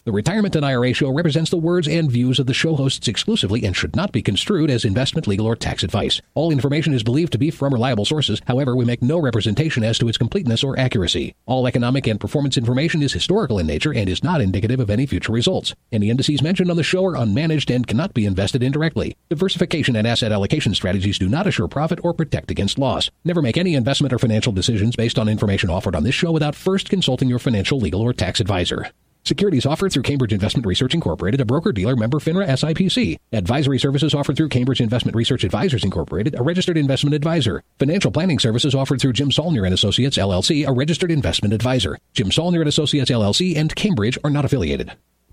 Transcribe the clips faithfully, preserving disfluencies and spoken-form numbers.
The Retirement and I R A Show represents the words and views of the show hosts exclusively and should not be construed as investment, legal, or tax advice. All information is believed to be from reliable sources. However, we make no representation as to its completeness or accuracy. All economic and performance information is historical in nature and is not indicative of any future results. Any indices mentioned on the show are unmanaged and cannot be invested indirectly. Diversification and asset allocation strategies do not assure profit or protect against loss. Never make any investment or financial decisions based on information offered on this show without first consulting your financial, legal, or tax advisor. Securities offered through Cambridge Investment Research Incorporated, a broker-dealer member FINRA S I P C. Advisory services offered through Cambridge Investment Research Advisors Incorporated, a registered investment advisor. Financial planning services offered through Jim Saulnier and Associates, L L C, a registered investment advisor. Jim Saulnier and Associates, L L C, and Cambridge are not affiliated.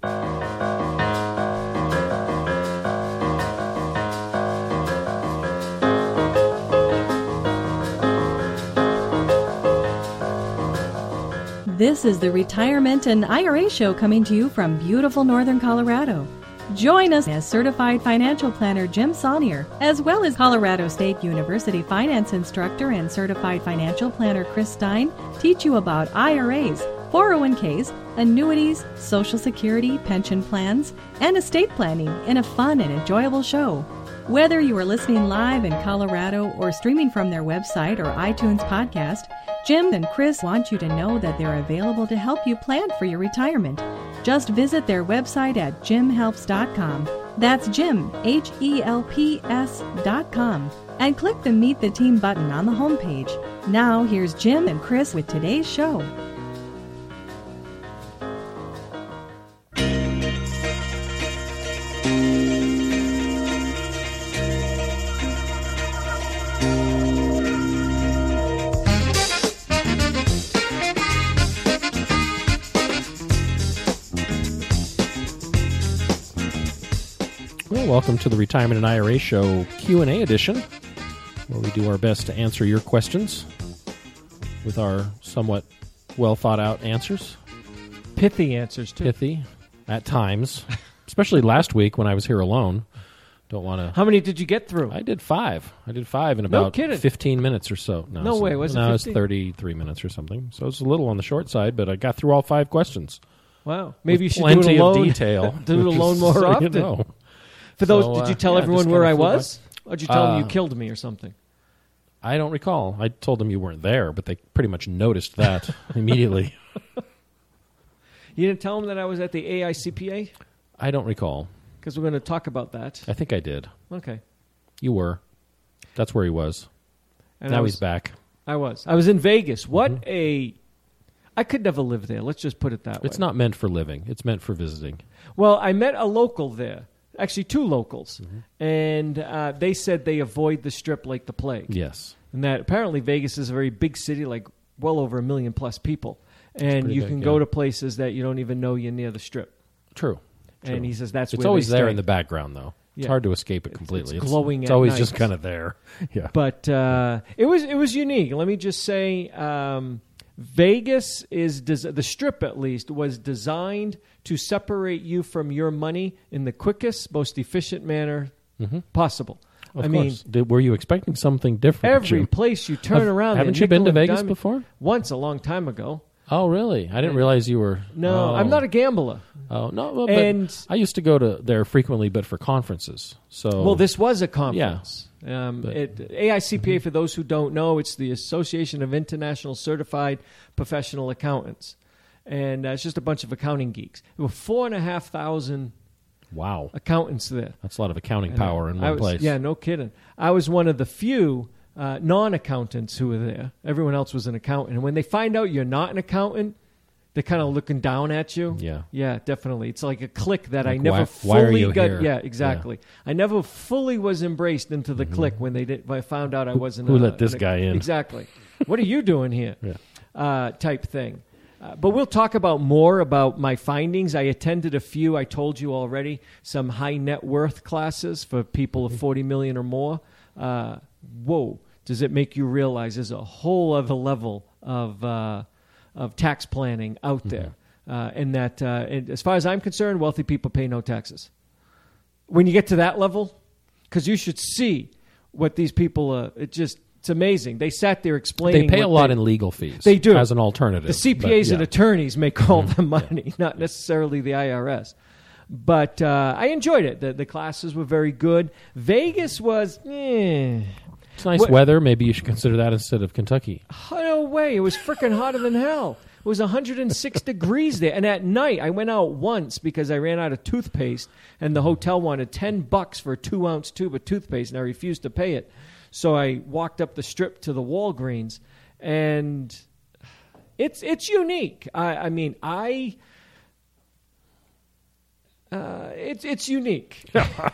This is the Retirement and I R A Show coming to you from beautiful northern Colorado. Join us as certified financial planner Jim Saulnier, as well as Colorado State University finance instructor and certified financial planner Chris Stein, teach you about I R As, four oh one k's, annuities, Social Security, pension plans, and estate planning in a fun and enjoyable show. Whether you are listening live in Colorado or streaming from their website or iTunes podcast, Jim and Chris want you to know that they're available to help you plan for your retirement. Just visit their website at jim helps dot com. That's Jim, H E L P S dot com. And click the Meet the Team button on the homepage. Now, here's Jim and Chris with today's show. Welcome to the Retirement and I R A Show Q and A edition, where we do our best to answer your questions with our somewhat well-thought-out answers. Pithy answers, too. Pithy, at times, especially last week when I was here alone. Don't want to... How many did you get through? I did five. I did five in No about kidding. fifteen minutes or so. No, No so, way, was it No, it was fifteen? thirty-three minutes or something. So it's a little on the short side, but I got through all five questions. Wow. Maybe with you should do plenty it alone. of detail. do it which alone is, more so often. You know. For those, So, did you uh, tell yeah, everyone just where I kinda flew by. was? Or did you tell them you Uh, killed me or something? I don't recall. I told them you weren't there, but they pretty much noticed that immediately. You didn't tell them that I was at the A I C P A? I don't recall. Because we're going to talk about that. I think I did. Okay. You were. That's where he was. And now I was, he's back. I was. I was in Vegas. What Mm-hmm. a... I could never live there. Let's just put it that way. It's not meant for living. It's meant for visiting. Well, I met a local there. Actually, two locals. Mm-hmm. And uh, they said they avoid the Strip like the plague. Yes. And that apparently Vegas is a very big city, like well over a million plus people. And pretty you big, can yeah. go to places that you don't even know you're near the Strip. True. And True. he says that's It's where always they there stay. in the background, though. It's Yeah. hard to escape it It's- completely. it's glowing It's, at always night. just kind of there. Yeah. But uh, it was it was unique. Let me just say, um, Vegas is des- the Strip at least was designed to separate you from your money in the quickest, most efficient manner Mm-hmm. possible. Of I course. mean, Did, were you expecting something different? every Jim? place you turn Have- around, haven't they're you been to nickel and Vegas diamond. before? Once, a long time ago. Oh, really? I didn't realize you were. No, oh. I'm not a gambler. Oh no, well, but And- I used to go to there frequently, but for conferences. So Well, this was a conference. Um, But- it, A I C P A, for those who don't know, it's the Association of International Certified Professional Accountants. And uh, it's just a bunch of accounting geeks. There were four and a half thousand wow, accountants there. that's a lot of accounting And power in I one was- place. Yeah, no kidding. I was one of the few uh, non-accountants who were there. Everyone else was an accountant. And when they find out you're not an accountant, they're kind of looking down at you. Yeah. Yeah, definitely. It's like a clique that I Like, never why- fully why are you got. here? Yeah, exactly. I never fully was embraced into the clique when they did. When I found out I wasn't. who a- let this an- guy in? Exactly. What are you doing here? Yeah. Uh, type thing. Uh, but we'll talk about more about my findings. I attended a few. I told you already. Some high net worth classes for people of forty million or more. Uh, whoa! Does it make you realize there's a whole other level of uh, of tax planning out there? Uh, and that, uh, and as far as I'm concerned, wealthy people pay no taxes. When you get to that level, because you should see what these people. Uh, it just It's amazing. They sat there explaining. They pay a lot they, in legal fees. They do. As an alternative. The C P As but, and yeah. attorneys make all the money, yeah. not necessarily the I R S. But uh, I enjoyed it. The, the classes were very good. Vegas was, eh. It's nice what, weather. Maybe you should consider that instead of Kentucky. No way. It was freaking hotter than hell. It was one hundred six degrees there. And at night, I went out once because I ran out of toothpaste, and the hotel wanted ten bucks for a two-ounce tube of toothpaste, and I refused to pay it. So I walked up the strip to the Walgreens, and it's it's unique. I, I mean, I uh, it's it's unique.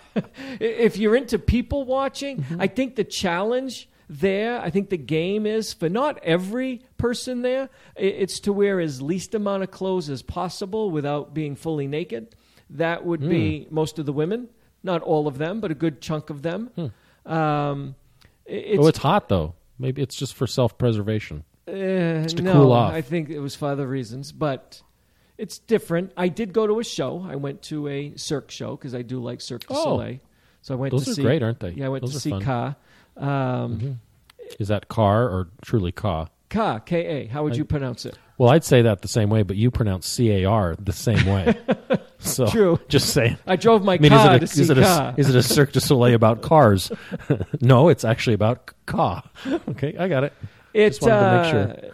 If you're into people watching, mm-hmm. I think the challenge there, I think the game is for not every person there. It's to wear as least amount of clothes as possible without being fully naked. That would mm. be most of the women, not all of them, but a good chunk of them. Hmm. Um, It's, oh, it's hot, though. Maybe it's just for self-preservation. Uh, it's to no, cool off. I think it was for other reasons, but it's different. I did go to a show. I went to a Cirque show because I do like Cirque du oh. Soleil. So I went Those to are see, great, aren't they? Yeah, I went Those to are see fun. Ka. Um, mm-hmm. Is that car or truly Ka? Ka, K A. How would I, you pronounce it? Well, I'd say that the same way, but you pronounce C A R the same way. So, True. Just saying. I drove my I mean, car is it a, to see is it Ka. A, is it a Cirque du Soleil about cars? No, it's actually about Ka. Okay, I got it. It's, Just wanted uh, to make sure.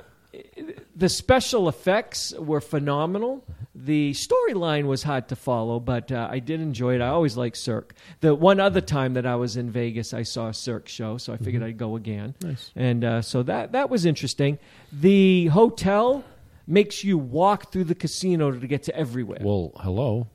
The special effects were phenomenal. The storyline was hard to follow, but uh, I did enjoy it. I always like Cirque. The one other time that I was in Vegas, I saw a Cirque show, so I figured mm-hmm. I'd go again. Nice. And uh, so that, that was interesting. The hotel makes you walk through the casino to get to everywhere. Well, hello.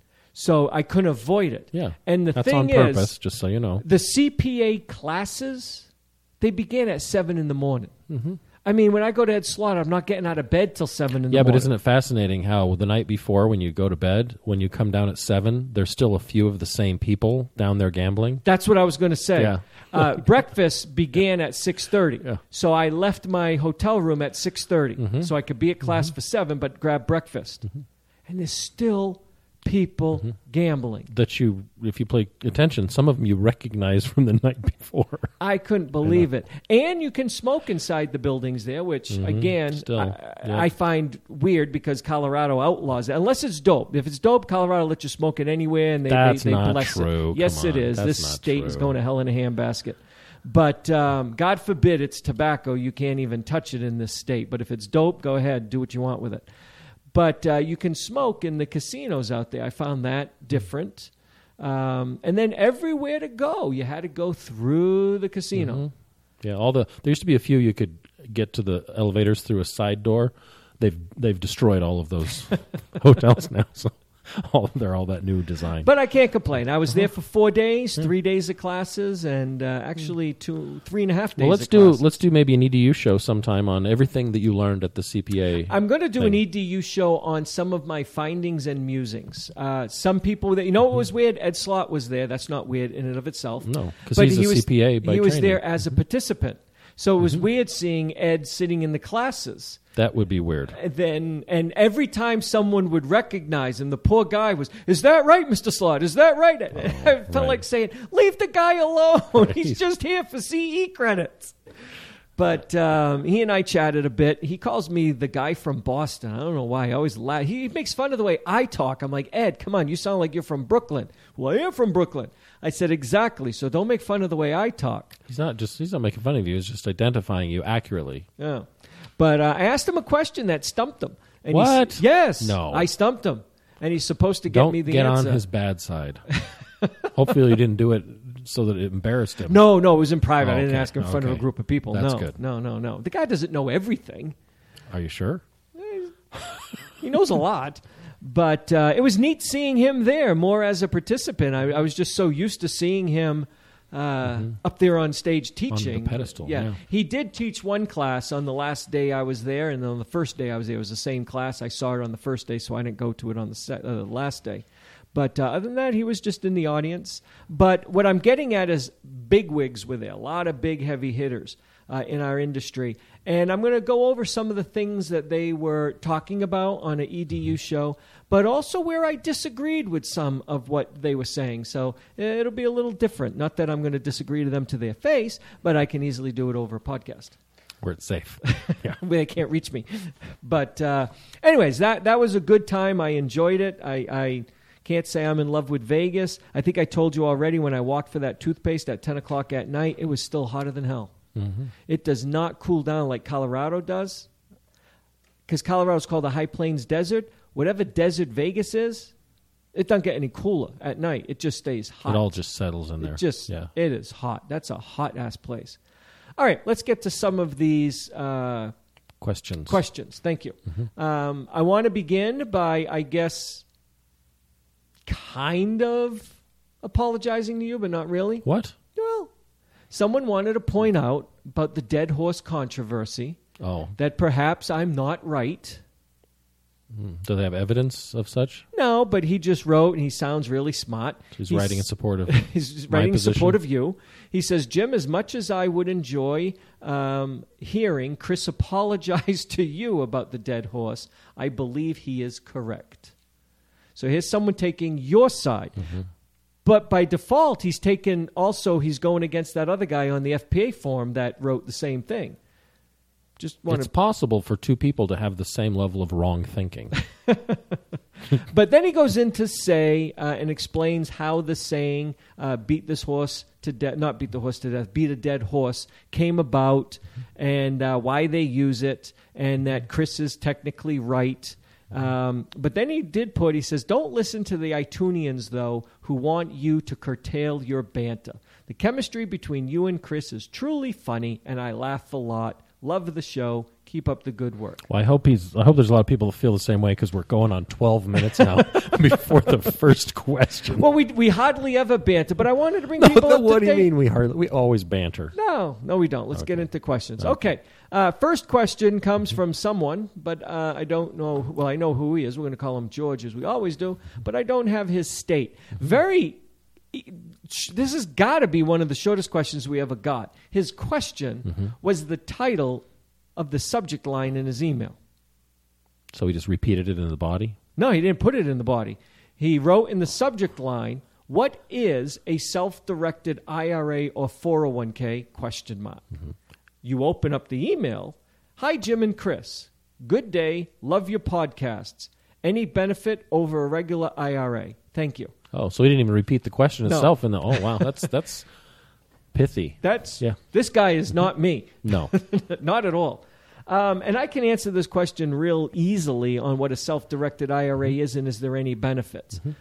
So I couldn't avoid it. Yeah, and the that's thing on is, purpose, just so you know. The C P A classes, they began at seven in the morning. Mm-hmm. I mean, when I go to Ed Slaughter, I'm not getting out of bed till seven in the yeah, morning. Yeah, but isn't it fascinating how the night before when you go to bed, when you come down at seven, there's still a few of the same people down there gambling? That's what I was going to say. Yeah. uh, breakfast began at six thirty. Yeah. So I left my hotel room at six thirty mm-hmm. so I could be at class mm-hmm. for seven, but grab breakfast. Mm-hmm. And there's still people mm-hmm. gambling. That you, if you pay attention, some of them you recognize from the night before. I couldn't believe it. And you can smoke inside the buildings there, which, mm-hmm. again, Still, I, yeah. I find weird because Colorado outlaws it. Unless it's dope. If it's dope, Colorado lets you smoke it anywhere, and they, That's they, they not bless true. it. Yes, Come it on. is. That's This not state true. is going to hell in a handbasket. But um, God forbid it's tobacco. You can't even touch it in this state. But if it's dope, go ahead. Do what you want with it. But uh, you can smoke in the casinos out there. I found that different. Um, and then everywhere to go, you had to go through the casino. Mm-hmm. Yeah, all the there used to be a few you could get to the elevators through a side door. They've they've destroyed all of those hotels now. So all they're all that new design. But I can't complain. I was uh-huh. there for four days, yeah. three days of classes, and uh, actually two, three and a half days. Well, let's of do classes. let's do maybe an E D U show sometime on everything that you learned at the C P A. I'm going to do thing. an E D U show on some of my findings and musings. Uh, some people that you know what was weird. Ed Slott was there. That's not weird in and of itself. No, because But he's he a was, C P A by He was training. there as a participant, so it was mm-hmm. weird seeing Ed sitting in the classes. That would be weird. And then, and every time someone would recognize him, the poor guy was, "Is that right, Mister Slott? Is that right?" Oh, I felt right. like saying, "Leave the guy alone. Right. He's just here for C E credits." But um, he and I chatted a bit. He calls me the guy from Boston. I don't know why. I always laugh. He makes fun of the way I talk. I'm like, "Ed, come on. You sound like you're from Brooklyn." "Well, I am from Brooklyn." I said, "Exactly. So don't make fun of the way I talk." He's not just he's not making fun of you. He's just identifying you accurately. Yeah. But uh, I asked him a question that stumped him. And What? He, yes. No. I stumped him. And he's supposed to get Don't me the get answer. on his bad side. Hopefully you didn't do it so that it embarrassed him. No, no, it was in private. Oh, I didn't okay. ask him in front of a Okay. group of people. That's no, good. no, no, no. The guy doesn't know everything. Are you sure? He knows a lot. But uh, it was neat seeing him there more as a participant. I, I was just so used to seeing him uh, mm-hmm. up there on stage teaching. On the pedestal, yeah. He did teach one class on the last day I was there, and then on the first day I was there, it was the same class. I saw it on the first day, so I didn't go to it on the, se- uh, the last day. But uh, other than that, he was just in the audience. But what I'm getting at is bigwigs were there, a lot of big, heavy hitters. uh, in our industry. And I'm going to go over some of the things that they were talking about on an E D U show, but also where I disagreed with some of what they were saying. So it'll be a little different. Not that I'm going to disagree to them to their face, but I can easily do it over a podcast. Where it's safe. Yeah. Where they can't reach me. But uh, anyways, that, that was a good time. I enjoyed it. I, I can't say I'm in love with Vegas. I think I told you already when I walked for that toothpaste at ten o'clock at night, it was still hotter than hell. Mm-hmm. It does not cool down like Colorado does, because Colorado is called the High Plains Desert. Whatever desert Vegas is, it doesn't get any cooler at night. It just stays hot. It all just settles in there. It just, yeah. It is hot. That's a hot-ass place. All right, let's get to some of these uh, questions. Questions. Thank you. Mm-hmm. Um, I want to begin by, I guess, kind of apologizing to you, but not really. What? Well, someone wanted to point out about the dead horse controversy. Oh. That perhaps I'm not right. Mm. Do they have evidence of such? No, but he just wrote, and he sounds really smart. He's, he's writing in support of He's writing in support of you. He says, Jim, as much as I would enjoy um, hearing Chris apologize to you about the dead horse, I believe he is correct. So here's someone taking your side. Mm-hmm. But by default, he's taken also, he's going against that other guy on the F P A forum that wrote the same thing. Just It's to... possible for two people to have the same level of wrong thinking. But then he goes in to say uh, and explains how the saying, uh, beat this horse to death, not beat the horse to death, beat a dead horse, came about, and uh, why they use it, and that Chris is technically right. Um, but then he did put, he says, don't listen to the iTunians, though, who want you to curtail your banter. The chemistry between you and Chris is truly funny, and I laugh a lot. Love the show. Keep up the good work. Well, I hope he's. I hope there's a lot of people who feel the same way, because we're going on twelve minutes now before the first question. Well, we we hardly ever banter, but I wanted to bring no, people no, up what to do you date. mean we hardly? We always banter. No, no, we don't. Let's Okay. get into questions. Okay. Okay. Uh, first question comes from someone, but uh, I don't know. Well, I know who he is. We're going to call him George, as we always do, but I don't have his state. Very. This has got to be one of the shortest questions we ever got. His question Mm-hmm. was the title of the subject line in his email. So he just repeated it in the body? No, he didn't put it in the body. He wrote in the subject line, what is a self-directed I R A or four oh one k, question mark. Mm-hmm. You open up the email. Hi, Jim and Chris. Good day. Love your podcasts. Any benefit over a regular I R A? Thank you. Oh, so he didn't even repeat the question No. itself. In the oh wow, that's that's pithy. That's Yeah. This guy is not me. No. Not at all. Um, and I can answer this question real easily on what a self-directed I R A is and is there any benefits. Mm-hmm.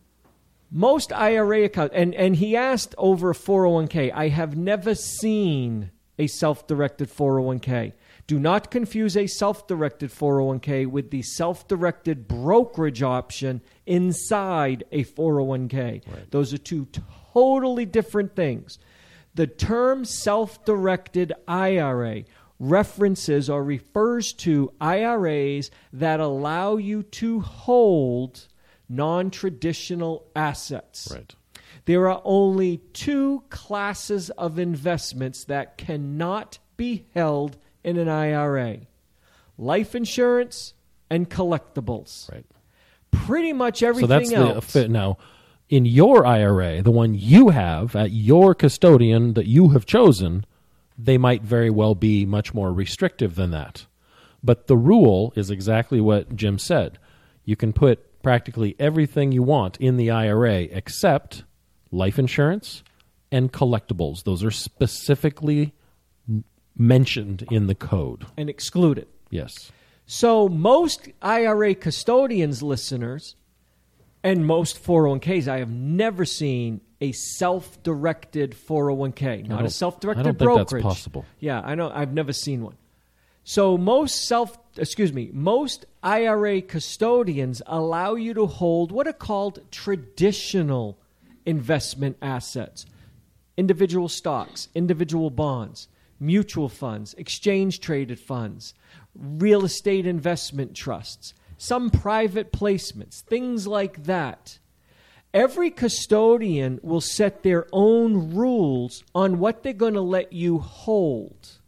Most I R A accounts, and, and he asked over a four oh one k. I have never seen a self-directed four oh one k. Do not confuse a self-directed four oh one k with the self-directed brokerage option inside a four oh one k. Right. Those are two totally different things. The term self-directed I R A references or refers to I R As that allow you to hold non-traditional assets. Right. There are only two classes of investments that cannot be held in an I R A: life insurance and collectibles. Right. Pretty much everything so that's else. the fit now. In your I R A, the one you have at your custodian that you have chosen, they might very well be much more restrictive than that. But the rule is exactly what Jim said. You can put practically everything you want in the I R A except life insurance and collectibles. Those are specifically mentioned in the code. And excluded. Yes. So most I R A custodians listeners and most four oh one k's, I have never seen a self-directed four oh one k, not a self-directed I don't brokerage. think that's possible. Yeah, I know. I've never seen one. So most self, excuse me, most I R A custodians allow you to hold what are called traditional investment assets: individual stocks, individual bonds, mutual funds, exchange-traded funds, real estate investment trusts, some private placements, things like that. Every custodian will set their own rules on what they're going to let you hold.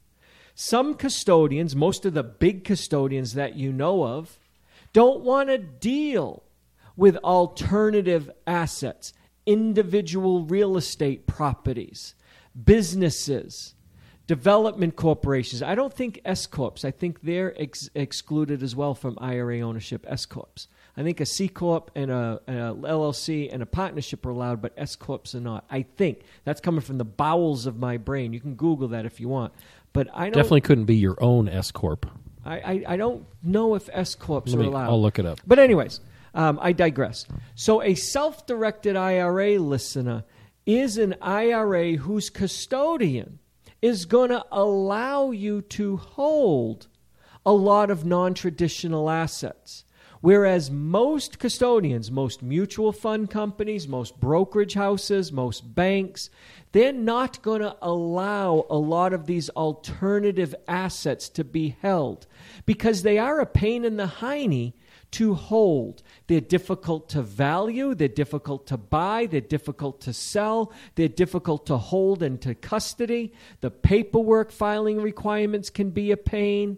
Some custodians, most of the big custodians that you know of, don't want to deal with alternative assets, individual real estate properties, businesses, development corporations. I don't think S-corps. I think they're ex- excluded as well from I R A ownership, S-corps. I think a C-corp and a, an L L C and a partnership are allowed, but S-corps are not. I think. That's coming from the bowels of my brain. You can Google that if you want. But I don't, Definitely couldn't be your own S-corp. I, I, I don't know if S-corps Let are me- allowed. I'll look it up. But anyways, um, I digress. So a self-directed I R A listener is an I R A whose custodian is going to allow you to hold a lot of non-traditional assets. Whereas most custodians, most mutual fund companies, most brokerage houses, most banks, they're not going to allow a lot of these alternative assets to be held because they are a pain in the hiney to hold. They're difficult to value, they're difficult to buy, they're difficult to sell, they're difficult to hold and to custody. The paperwork filing requirements can be a pain.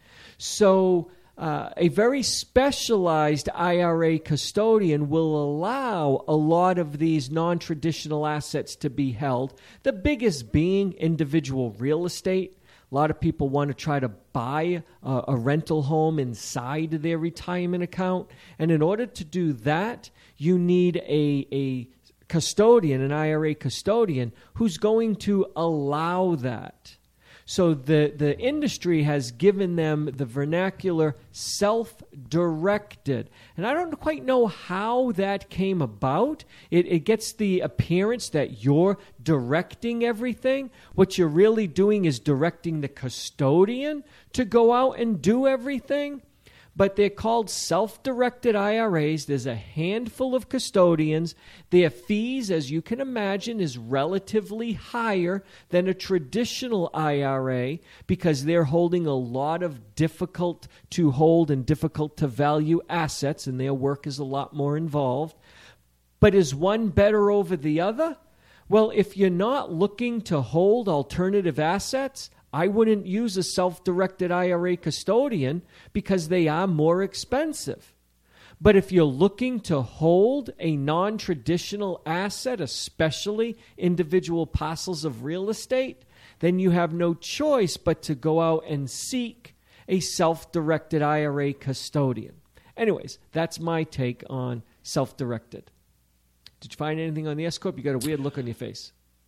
So uh, a very specialized I R A custodian will allow a lot of these non-traditional assets to be held, the biggest being individual real estate. A lot of people want to try to buy a, a rental home inside their retirement account. And in order to do that, you need a, a custodian, an I R A custodian, who's going to allow that. So the, the industry has given them the vernacular self-directed. And I don't quite know how that came about. It, it gets the appearance that you're directing everything. What you're really doing is directing the custodian to go out and do everything. But they're called self-directed I R As. There's a handful of custodians. Their fees, as you can imagine, is relatively higher than a traditional I R A because they're holding a lot of difficult to hold and difficult to value assets, and their work is a lot more involved. But is one better over the other? Well, if you're not looking to hold alternative assets, I wouldn't use a self-directed I R A custodian because they are more expensive. But if you're looking to hold a non-traditional asset, especially individual parcels of real estate, then you have no choice but to go out and seek a self-directed I R A custodian. Anyways, that's my take on self-directed. Did you find anything on the S-corp? You got a weird look on your face.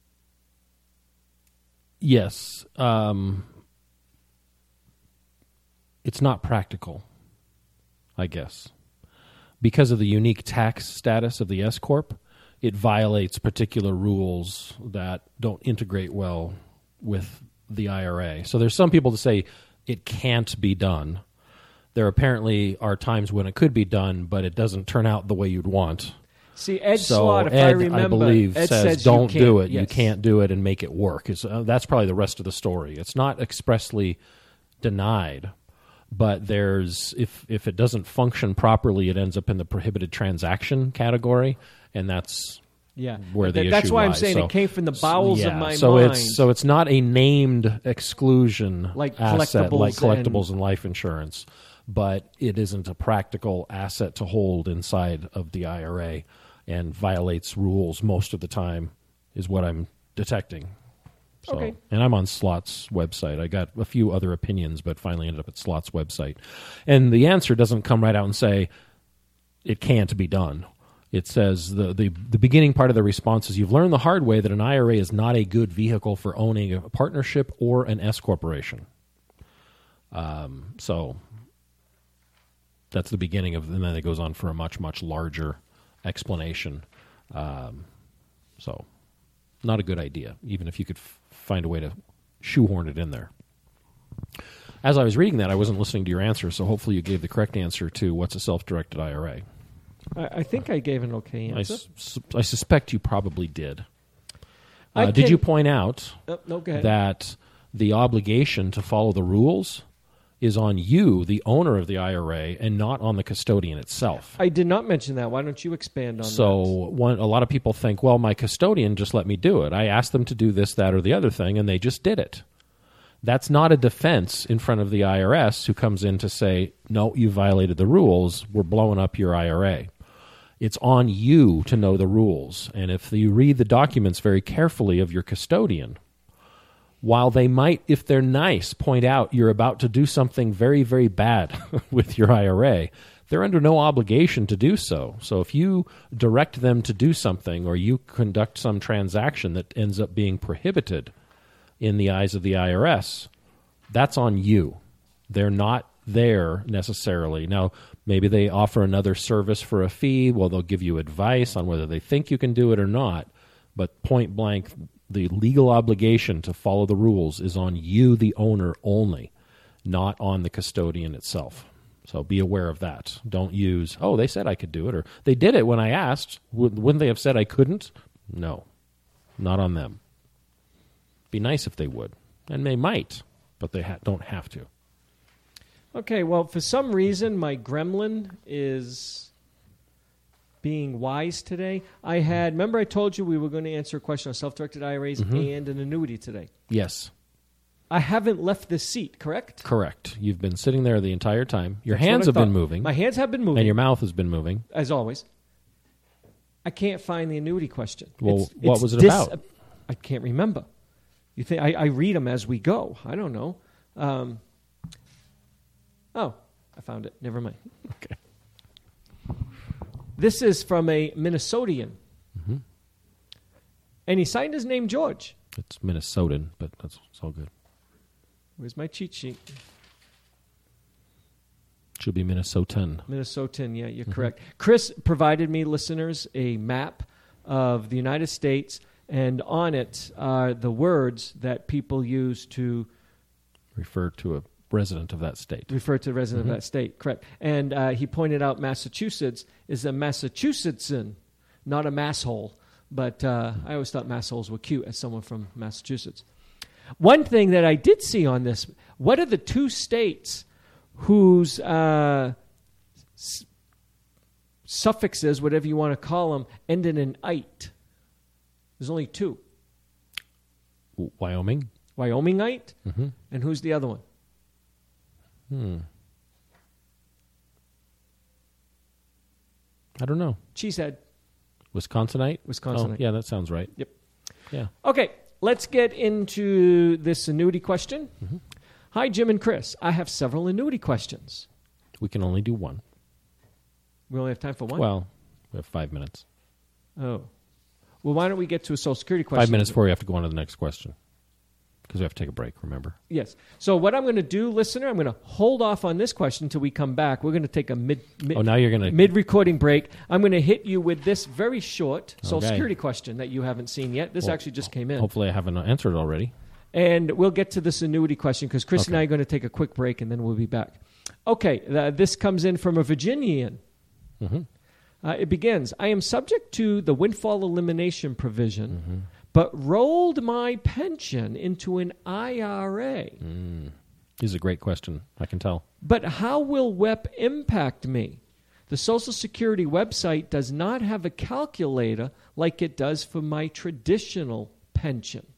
Yes. Um, it's not practical, I guess. Because of the unique tax status of the S-corp, it violates particular rules that don't integrate well with the I R A. So there's some people that say it can't be done. There apparently are times when it could be done, but it doesn't turn out the way you'd want. See, Ed so Slott, if Ed, I remember, I believe, Ed says, says don't you do can't. it. Yes. You can't do it and make it work. It's, uh, that's probably the rest of the story. It's not expressly denied, but there's if if it doesn't function properly, it ends up in the prohibited transaction category, and that's Yeah, where the Th- issue that's why I'm lies. saying So- it came from the bowels yeah, of my so mind. it's so it's not a named exclusion Like asset like collectibles collectibles and- and life insurance, but it isn't a practical asset to hold inside of the I R A and violates rules most of the time, is what I'm detecting. So, Okay. And I'm on Slot's website. I got a few other opinions, but finally ended up at Slot's website. And the answer doesn't come right out and say it can't be done. It says the, the, the beginning part of the response is you've learned the hard way that an I R A is not a good vehicle for owning a partnership or an S corporation. Um, so that's the beginning of, and then it goes on for a much, much larger explanation. Um, so not a good idea, even if you could f- find a way to shoehorn it in there. As I was reading that, I wasn't listening to your answer, so hopefully you gave the correct answer to what's a self-directed I R A. I, I think I gave an okay I, answer. s- I suspect you probably did. I Uh, did can- you point out Oh, no, go ahead. that the obligation to follow the rules is on you, the owner of the I R A, and not on the custodian itself? I did not mention that. Why don't you expand on So that? one, a lot of people think, well, my custodian just let me do it. I asked them to do this, that, or the other thing, and they just did it. That's not a defense in front of the I R S who comes in to say, no, you violated the rules, we're blowing up your I R A. It's on you to know the rules. And if you read the documents very carefully of your custodian, while they might, if they're nice, point out you're about to do something very, very bad with your I R A, they're under no obligation to do so. So if you direct them to do something or you conduct some transaction that ends up being prohibited in the eyes of the I R S, that's on you. They're not there necessarily. Now, maybe they offer another service for a fee. Well, they'll give you advice on whether they think you can do it or not. But point blank, the legal obligation to follow the rules is on you, the owner, only, not on the custodian itself. So be aware of that. Don't use, oh, they said I could do it, or they did it when I asked. Wouldn't they have said I couldn't? No, not on them. Be nice if they would, and they might, but they ha- don't have to. Okay, well, for some reason, my gremlin is being wise today. I had, remember I told you we were going to answer a question on self-directed I R As mm-hmm. and an annuity today? Yes. I haven't left the seat, correct? Correct. You've been sitting there the entire time. Your That's hands have thought. been moving. My hands have been moving. And your mouth has been moving. As always. I can't find the annuity question. Well, it's, what it's was it dis- about? I can't remember. You think I, I read them as we go. I don't know. Um, oh, I found it. Never mind. Okay. This is from a Minnesotan. Mm-hmm. And he signed his name George. It's Minnesotan, but that's it's all good. Where's my cheat sheet? Should be Minnesotan. Minnesotan, yeah, you're mm-hmm. correct. Chris provided me, listeners, a map of the United States, and on it are the words that people use to refer to a resident of that state. Refer to a resident mm-hmm. of that state, correct. And uh, he pointed out Massachusetts is a Massachusettsan, not a masshole. But uh, I always thought massholes were cute as someone from Massachusetts. One thing that I did see on this, what are the two states whose uh, s- suffixes, whatever you want to call them, end in an ite? There's only two. Wyoming? Wyomingite? Mm-hmm. And who's the other one? Hmm. I don't know. Cheesehead. Wisconsinite? Wisconsinite. Oh, yeah, that sounds right. Yep. Yeah. Okay, let's get into this annuity question. Mm-hmm. Hi, Jim and Chris. I have several annuity questions. We can only do one. We only have time for one? Well, we have five minutes. Oh. Well, why don't we get to a Social Security question? Five minutes before we have to go on to the next question. Because we have to take a break, remember? Yes. So what I'm going to do, listener, I'm going to hold off on this question until we come back. We're going to take a mid, mid oh, now you're going to mid-recording break. I'm going to hit you with this very short Social okay. Security question that you haven't seen yet. This well, actually just came in. Hopefully I haven't answered it already. And we'll get to this annuity question because Chris okay. and I are going to take a quick break and then we'll be back. Okay, uh, this comes in from a Virginian. Mm-hmm. Uh, it begins, I am subject to the windfall elimination provision, mm-hmm. but rolled my pension into an I R A. Mm. This is a great question, I can tell. But how will W E P impact me? The Social Security website does not have a calculator like it does for my traditional pension.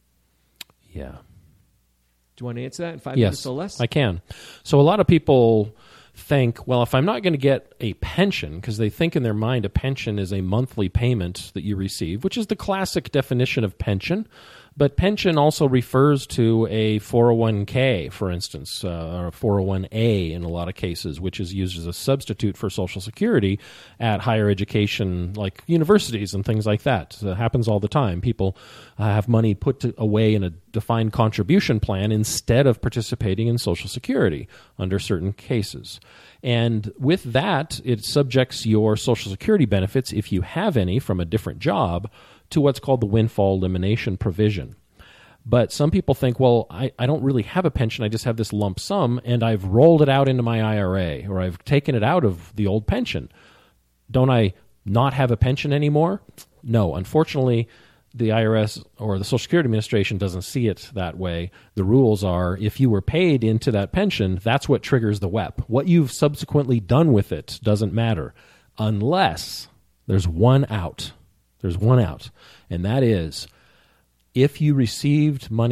Yeah. Do you want to answer that in five yes, minutes or less? I can. So a lot of people think, well, if I'm not going to get a pension, because they think in their mind a pension is a monthly payment that you receive, which is the classic definition of pension. But pension also refers to a four oh one k, for instance, uh, or a four oh one a in a lot of cases, which is used as a substitute for Social Security at higher education, like universities and things like that. So it happens all the time. People uh, have money put to, away in a defined contribution plan instead of participating in Social Security under certain cases. And with that, it subjects your Social Security benefits, if you have any from a different job, to what's called the windfall elimination provision. But some people think, well, I, I don't really have a pension, I just have this lump sum, and I've rolled it out into my I R A, or I've taken it out of the old pension. Don't I not have a pension anymore? No, unfortunately, the I R S or the Social Security Administration doesn't see it that way. The rules are, if you were paid into that pension, that's what triggers the W E P. What you've subsequently done with it doesn't matter, unless there's one out. There's one out, and that is if you received money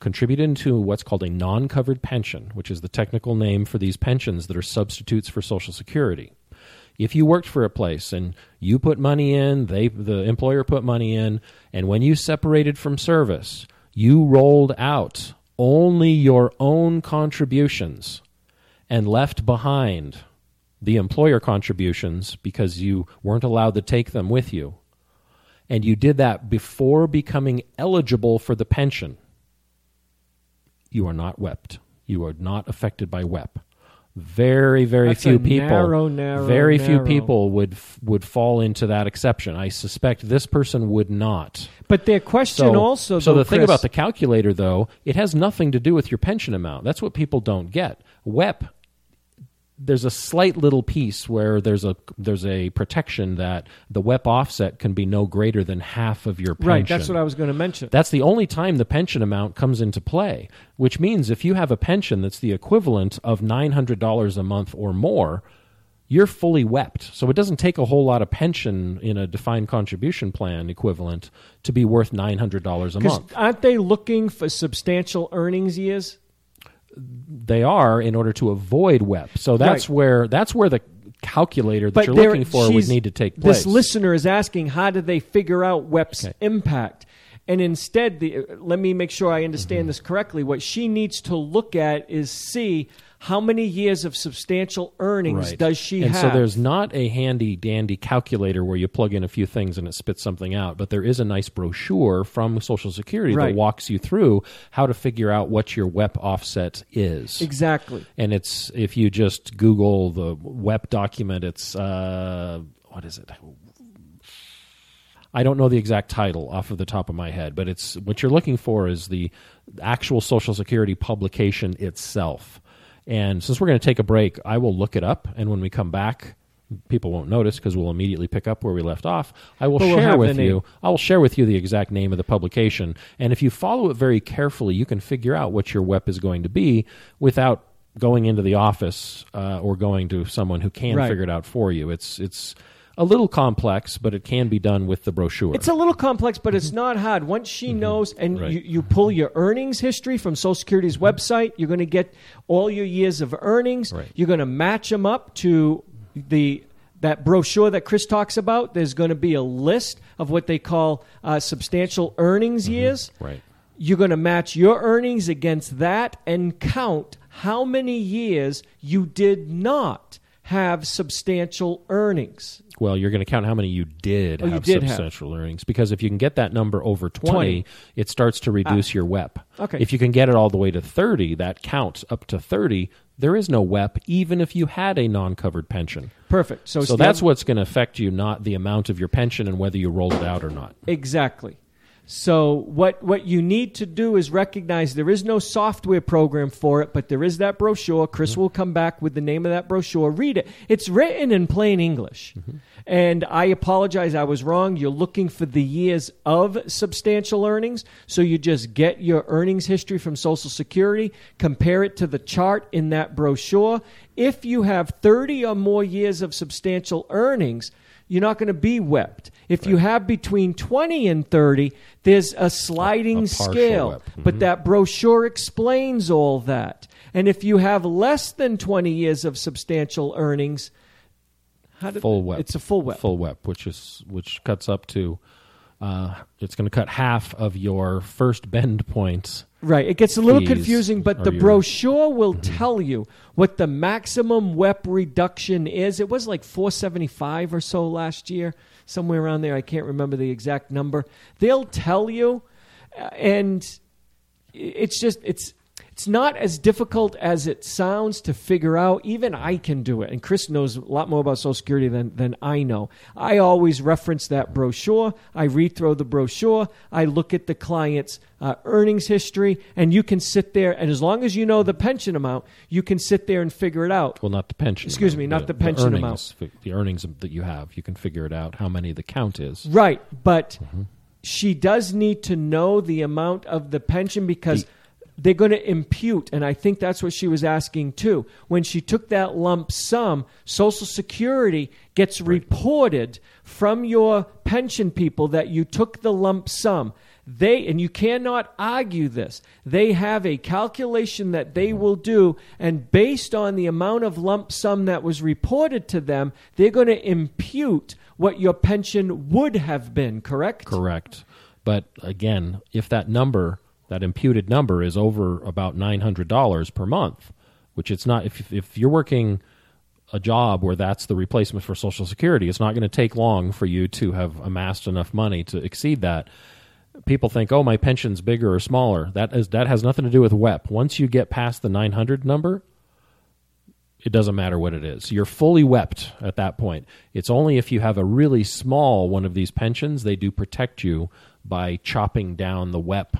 contributed into what's called a non-covered pension, which is the technical name for these pensions that are substitutes for Social Security. If you worked for a place and you put money in, they the employer put money in, and when you separated from service, you rolled out only your own contributions and left behind the employer contributions because you weren't allowed to take them with you, and you did that before becoming eligible for the pension, you are not W E P. You are not affected by W E P. Very, very That's few a people. narrow, narrow, very narrow. few people would would fall into that exception. I suspect this person would not. But their question So, also, so though, the thing Chris- about the calculator, though, it has nothing to do with your pension amount. That's what people don't get. W E P, there's a slight little piece where there's a there's a protection that the W E P offset can be no greater than half of your pension. Right, that's what I was going to mention. That's the only time the pension amount comes into play, which means if you have a pension that's the equivalent of nine hundred dollars a month or more, you're fully W E P'd. So it doesn't take a whole lot of pension in a defined contribution plan equivalent to be worth nine hundred dollars a 'Cause month. aren't they looking for substantial earnings years? They are in order to avoid W E P. So that's Right. where that's where the calculator that But you're there- looking for would she's- need to take place. This listener is asking, how do they figure out W E P's Okay. impact? And instead, the, let me make sure I understand Mm-hmm. this correctly. What she needs to look at is see how many years of substantial earnings Right. does she and have. so there's not a handy dandy calculator where you plug in a few things and it spits something out, but there is a nice brochure from Social Security Right. that walks you through how to figure out what your W E P offset is. Exactly. And it's, if you just Google the W E P document, it's uh, what is it? I don't know the exact title off of the top of my head, but it's what you're looking for is the actual Social Security publication itself. And since we're going to take a break, I will look it up, and when we come back, people won't notice because we'll immediately pick up where we left off. I will But we'll share have with the you. name. I will share with you the exact name of the publication, and if you follow it very carefully, you can figure out what your W E P is going to be without going into the office uh, or going to someone who can Right. figure it out for you. It's it's a little complex, but it can be done with the brochure. It's a little complex, but it's not hard. Once she knows, and Right. you, you pull your earnings history from Social Security's website, you're going to get all your years of earnings. Right. You're going to match them up to the that brochure that Chris talks about. There's going to be a list of what they call uh, substantial earnings years. Right. You're going to match your earnings against that and count how many years you did not have substantial earnings. Well, you're going to count how many you did Oh, you have did have. substantial earnings, because if you can get that number over twenty, twenty. it starts to reduce your W E P. Okay. If you can get it all the way to thirty, that counts up to thirty, there is no W E P, even if you had a non-covered pension. Perfect. So, So it's the that's other- what's going to affect you, not the amount of your pension and whether you rolled it out or not. Exactly. So what what you need to do is recognize there is no software program for it, but there is that brochure. Chris will come back with the name of that brochure. Read it. It's written in plain English. And I apologize, I was wrong. You're looking for the years of substantial earnings. So you just get your earnings history from Social Security, compare it to the chart in that brochure. If you have thirty or more years of substantial earnings, you're not going to be W E P'd. If you have between twenty and thirty, there's a sliding A- a partial scale. W E P. But that brochure explains all that. And if you have less than twenty years of substantial earnings, how did, Full W E P. It's a full W E P. Full W E P, which is which cuts up to, uh, it's going to cut half of your first bend points. Right. It gets a little Fees confusing, but or the your- brochure will tell you what the maximum W E P reduction is. It was like four seventy-five or so last year, somewhere around there. I can't remember the exact number. They'll tell you, uh, and it's just it's it's not as difficult as it sounds to figure out. Even I can do it, and Chris knows a lot more about Social Security than than I know. I always reference that brochure. I read through the brochure. I look at the client's uh, earnings history, and you can sit there, and as long as you know the pension amount, you can sit there and figure it out. Well, not the pension. Excuse amount, me, not the pension earnings, The earnings that you have, you can figure it out how many the count is. Right, but she does need to know the amount of the pension because they're going to impute, and I think that's what she was asking too. When she took that lump sum, Social Security gets reported from your pension people that you took the lump sum. They, and you cannot argue this, they have a calculation that they will do, and based on the amount of lump sum that was reported to them, they're going to impute what your pension would have been, correct? Correct. But again, if that number, that imputed number is over about nine hundred dollars per month, which it's not, if if you're working a job where that's the replacement for Social Security, it's not going to take long for you to have amassed enough money to exceed that. People think, oh, my pension's bigger or smaller. That is that has nothing to do with W E P. Once you get past the nine hundred number, it doesn't matter what it is. You're fully W E P'd at that point. It's only if you have a really small one of these pensions, they do protect you by chopping down the W E P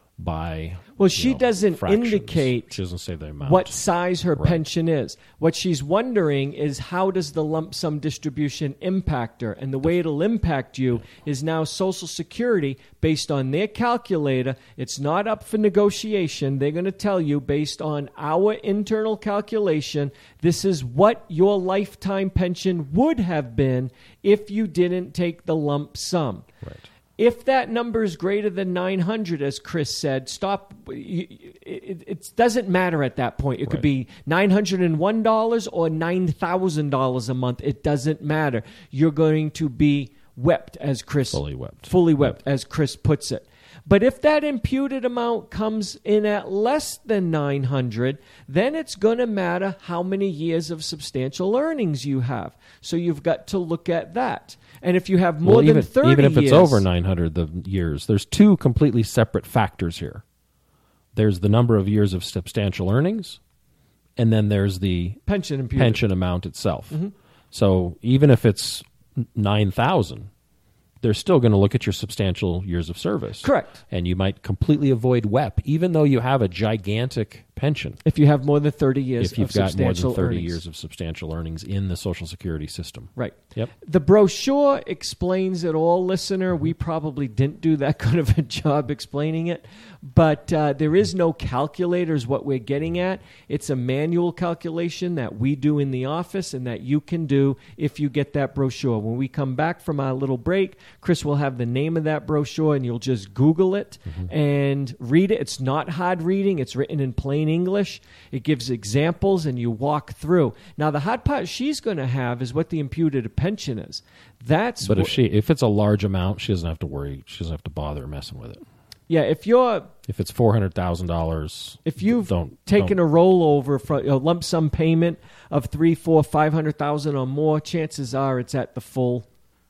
by Well, she you know, doesn't fractions. indicate She doesn't say the amount. what size her Right. pension is. What she's wondering is how does the lump sum distribution impact her? And the way it'll impact you is now Social Security, based on their calculator, it's not up for negotiation. They're going to tell you, based on our internal calculation, this is what your lifetime pension would have been if you didn't take the lump sum. Right. If that number is greater than nine hundred, as Chris said, stop. It, it, it doesn't matter at that point. It Right. could be nine hundred one dollars or nine thousand dollars a month. It doesn't matter. You're going to be wept, as Chris Fully wept. fully wept, as Chris puts it. But if that imputed amount comes in at less than nine hundred, then it's going to matter how many years of substantial earnings you have. So you've got to look at that. And if you have more well, than even, thirty even if years, it's over nine hundred the years, there's two completely separate factors here. There's the number of years of substantial earnings, and then there's the pension imputed. pension amount itself. Mm-hmm. So even if it's nine thousand, they're still going to look at your substantial years of service. Correct. And you might completely avoid W E P, even though you have a gigantic pension. If you have more than thirty years If you've of got more substantial than thirty earnings. years of substantial earnings in the Social Security system. Right. Yep. The brochure explains it all, listener. We probably didn't do that kind of a job explaining it, but uh, there is no calculator is what we're getting at. It's a manual calculation that we do in the office and that you can do if you get that brochure. When we come back from our little break, Chris will have the name of that brochure and you'll just Google it mm-hmm. and read it. It's not hard reading. It's written in plain English. It gives examples and you walk through. Now, the hard part she's going to have is what the imputed pension is. That's But if wh- she if it's a large amount, she doesn't have to worry. She doesn't have to bother messing with it. yeah, if you're If it's four hundred thousand dollars, if you've don't, taken don't. a rollover from a lump sum payment of three, four, five hundred thousand or more, chances are it's at the full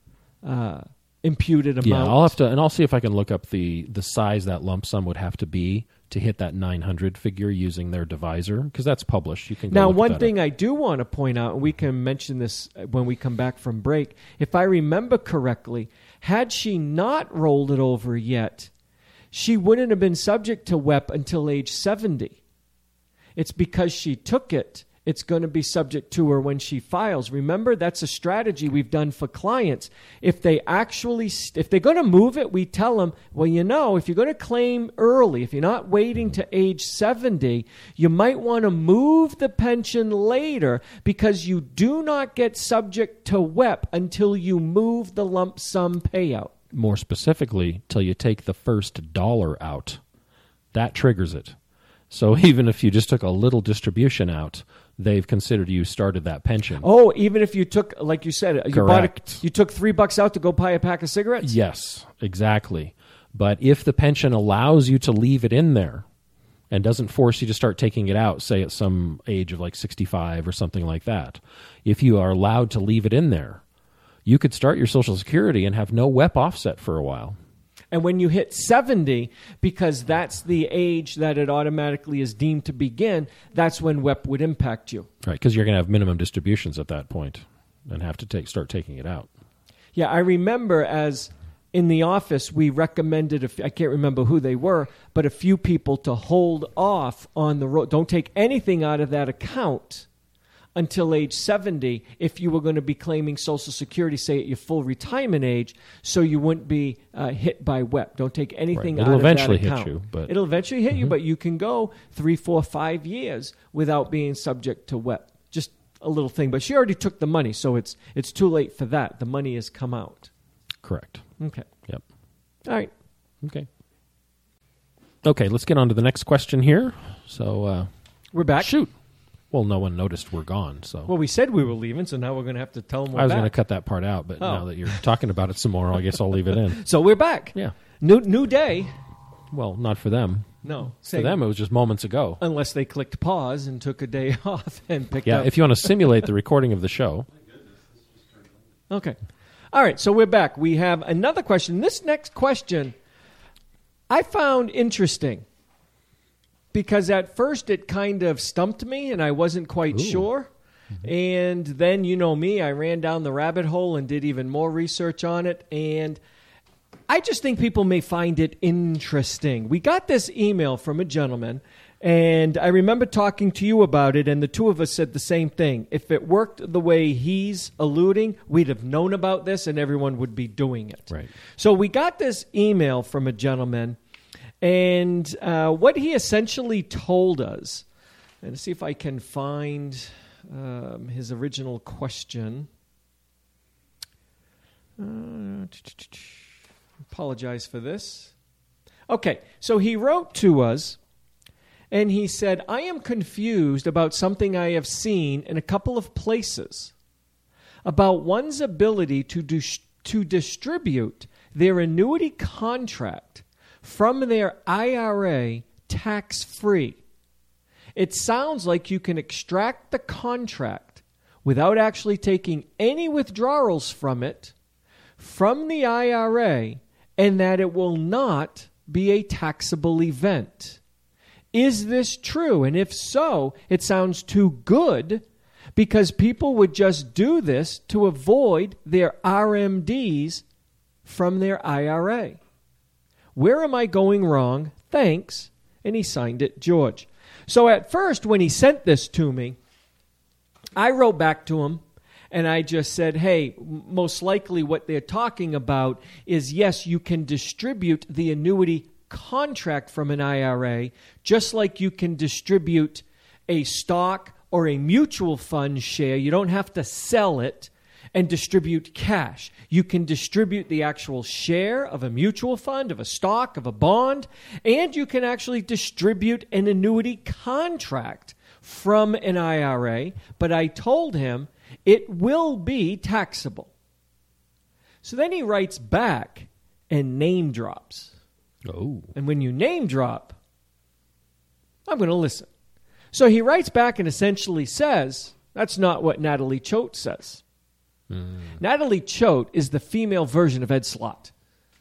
uh, imputed amount. Yeah, I'll have to, and I'll see if I can look up the the size that lump sum would have to be to hit that nine hundred figure using their divisor, because that's published. You can go Now, look one that thing up. I do want to point out, and we can mention this when we come back from break, if I remember correctly, had she not rolled it over yet, she wouldn't have been subject to W E P until age seventy. It's because she took it, it's going to be subject to her when she files. Remember, that's a strategy we've done for clients. If they actually, if they're going to move it, we tell them, well, you know, if you're going to claim early, if you're not waiting to age seventy, you might want to move the pension later because you do not get subject to W E P until you move the lump sum payout. More specifically, till you take the first dollar out. That triggers it. So even if you just took a little distribution out, they've considered you started that pension. Oh, even if you took, like you said, you, bought a, Correct. you took three bucks out to go buy a pack of cigarettes? Yes, exactly. But if the pension allows you to leave it in there and doesn't force you to start taking it out, say at some age of like sixty-five or something like that, if you are allowed to leave it in there, you could start your Social Security and have no W E P offset for a while. And when you hit seventy, because that's the age that it automatically is deemed to begin, that's when W E P would impact you. Right, because you're going to have minimum distributions at that point and have to take start taking it out. Yeah, I remember as in the office, we recommended, a f- I can't remember who they were, but a few people to hold off on the road. Don't take anything out of that account until age seventy if you were going to be claiming Social Security, say, at your full retirement age, so you wouldn't be uh, hit by W E P. Don't take anything Right. out It'll of that eventually hit account. you, but- It'll eventually hit Mhm. you, but you can go three, four, five years without being subject to W E P. Just a little thing. But she already took the money, so it's it's too late for that. The money has come out. Correct. Okay. Yep. All right. Okay. Okay, let's get on to the next question here. So, uh, We're back. shoot. Well, no one noticed we're gone, so. Well, we said we were leaving, so now we're going to have to tell them we're I was back. going to cut that part out, but Oh. now that you're talking about it some more, I guess I'll leave it in. So we're back. Yeah. New new day. Well, not for them. No. For them, it was just moments ago. Unless they clicked pause and took a day off and picked Yeah, up. if you want to simulate the recording of the show. Okay. All right, so we're back. We have another question. This next question I found interesting because at first it kind of stumped me and I wasn't quite Ooh. sure. And then, you know me, I ran down the rabbit hole and did even more research on it. And I just think people may find it interesting. We got this email from a gentleman, and I remember talking to you about it, and the two of us said the same thing. If it worked the way he's alluding, we'd have known about this, and everyone would be doing it. Right. So we got this email from a gentleman, and uh, what he essentially told us, and let's see if I can find um, his original question. Uh, apologize for this. Okay, so he wrote to us, and he said, I am confused about something I have seen in a couple of places about one's ability to dis- to distribute their annuity contract from their I R A tax-free. It sounds like you can extract the contract without actually taking any withdrawals from it, from the I R A, and that it will not be a taxable event. Is this true? And if so, it sounds too good because people would just do this to avoid their R M Ds from their I R A. Where am I going wrong? Thanks. And he signed it, George. So at first, when he sent this to me, I wrote back to him and I just said, hey, most likely what they're talking about is, yes, you can distribute the annuity contract from an I R A just like you can distribute a stock or a mutual fund share. You don't have to sell it and distribute cash. You can distribute the actual share of a mutual fund, of a stock, of a bond, and you can actually distribute an annuity contract from an I R A. But I told him it will be taxable. So then he writes back and name drops. Oh. And when you name drop, I'm going to listen. So he writes back and essentially says, that's not what Natalie Choate says. Mm. Natalie Choate is the female version of Ed Slott.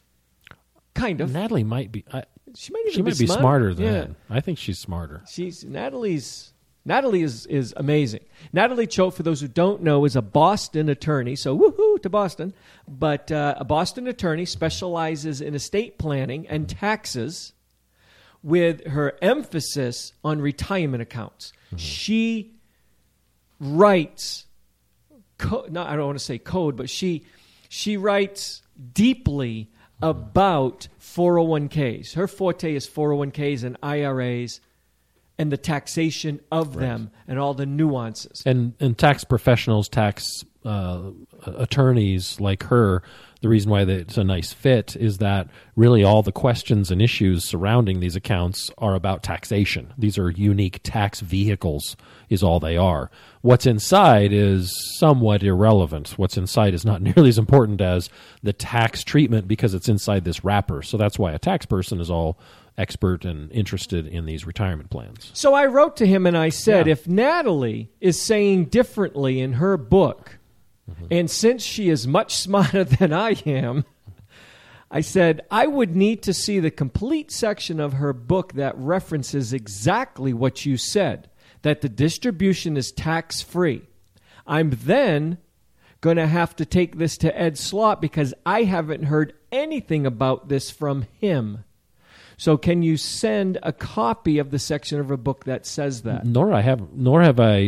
Kind of. Natalie might be. I, she might even she be, might be smart. smarter than yeah. that. I think she's smarter. She's Natalie's. Natalie is, is amazing. Natalie Choate, for those who don't know, is a Boston attorney. So woohoo to Boston. But uh, a Boston attorney specializes in estate planning and taxes with her emphasis on retirement accounts. Mm-hmm. She writes, co- no, I don't want to say code, but she she writes deeply about four oh one k's. Her forte is four oh one k's and I R As and the taxation of right. them and all the nuances. And and tax professionals, tax uh, attorneys like her, the reason why it's a nice fit is that really all the questions and issues surrounding these accounts are about taxation. These are unique tax vehicles is all they are. What's inside is somewhat irrelevant. What's inside is not nearly as important as the tax treatment because it's inside this wrapper. So that's why a tax person is all expert and interested in these retirement plans. So I wrote to him and I said, yeah. if Natalie is saying differently in her book, mm-hmm. and since she is much smarter than I am, I said, I would need to see the complete section of her book that references exactly what you said, that the distribution is tax-free. I'm then going to have to take this to Ed Slott because I haven't heard anything about this from him. So can you send a copy of the section of a book that says that? Nor I have, nor have I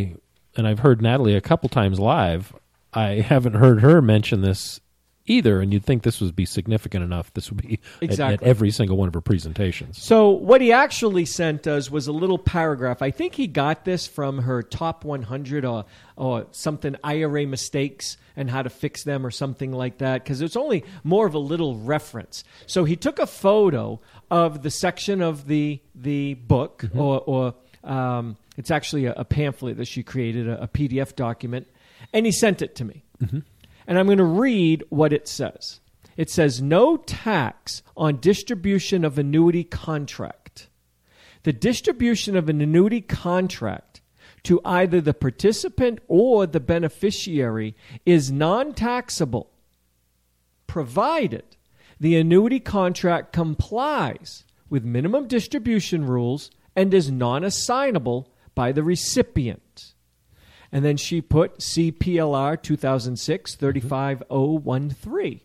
and I've heard Natalie a couple times live, I haven't heard her mention this either, and you'd think this would be significant enough. This would be exactly. at, at every single one of her presentations. So what he actually sent us was a little paragraph. I think he got this from her top one hundred or, or something, I R A mistakes and how to fix them or something like that, because it's only more of a little reference. So he took a photo of the section of the the book, mm-hmm. or, or um, it's actually a, a pamphlet that she created, a, a P D F document, and he sent it to me. Mm-hmm. And I'm going to read what it says. It says, no tax on distribution of annuity contract. The distribution of an annuity contract to either the participant or the beneficiary is non-taxable, provided the annuity contract complies with minimum distribution rules and is non-assignable by the recipient. And then she put C P L R two thousand six thirty-five oh thirteen.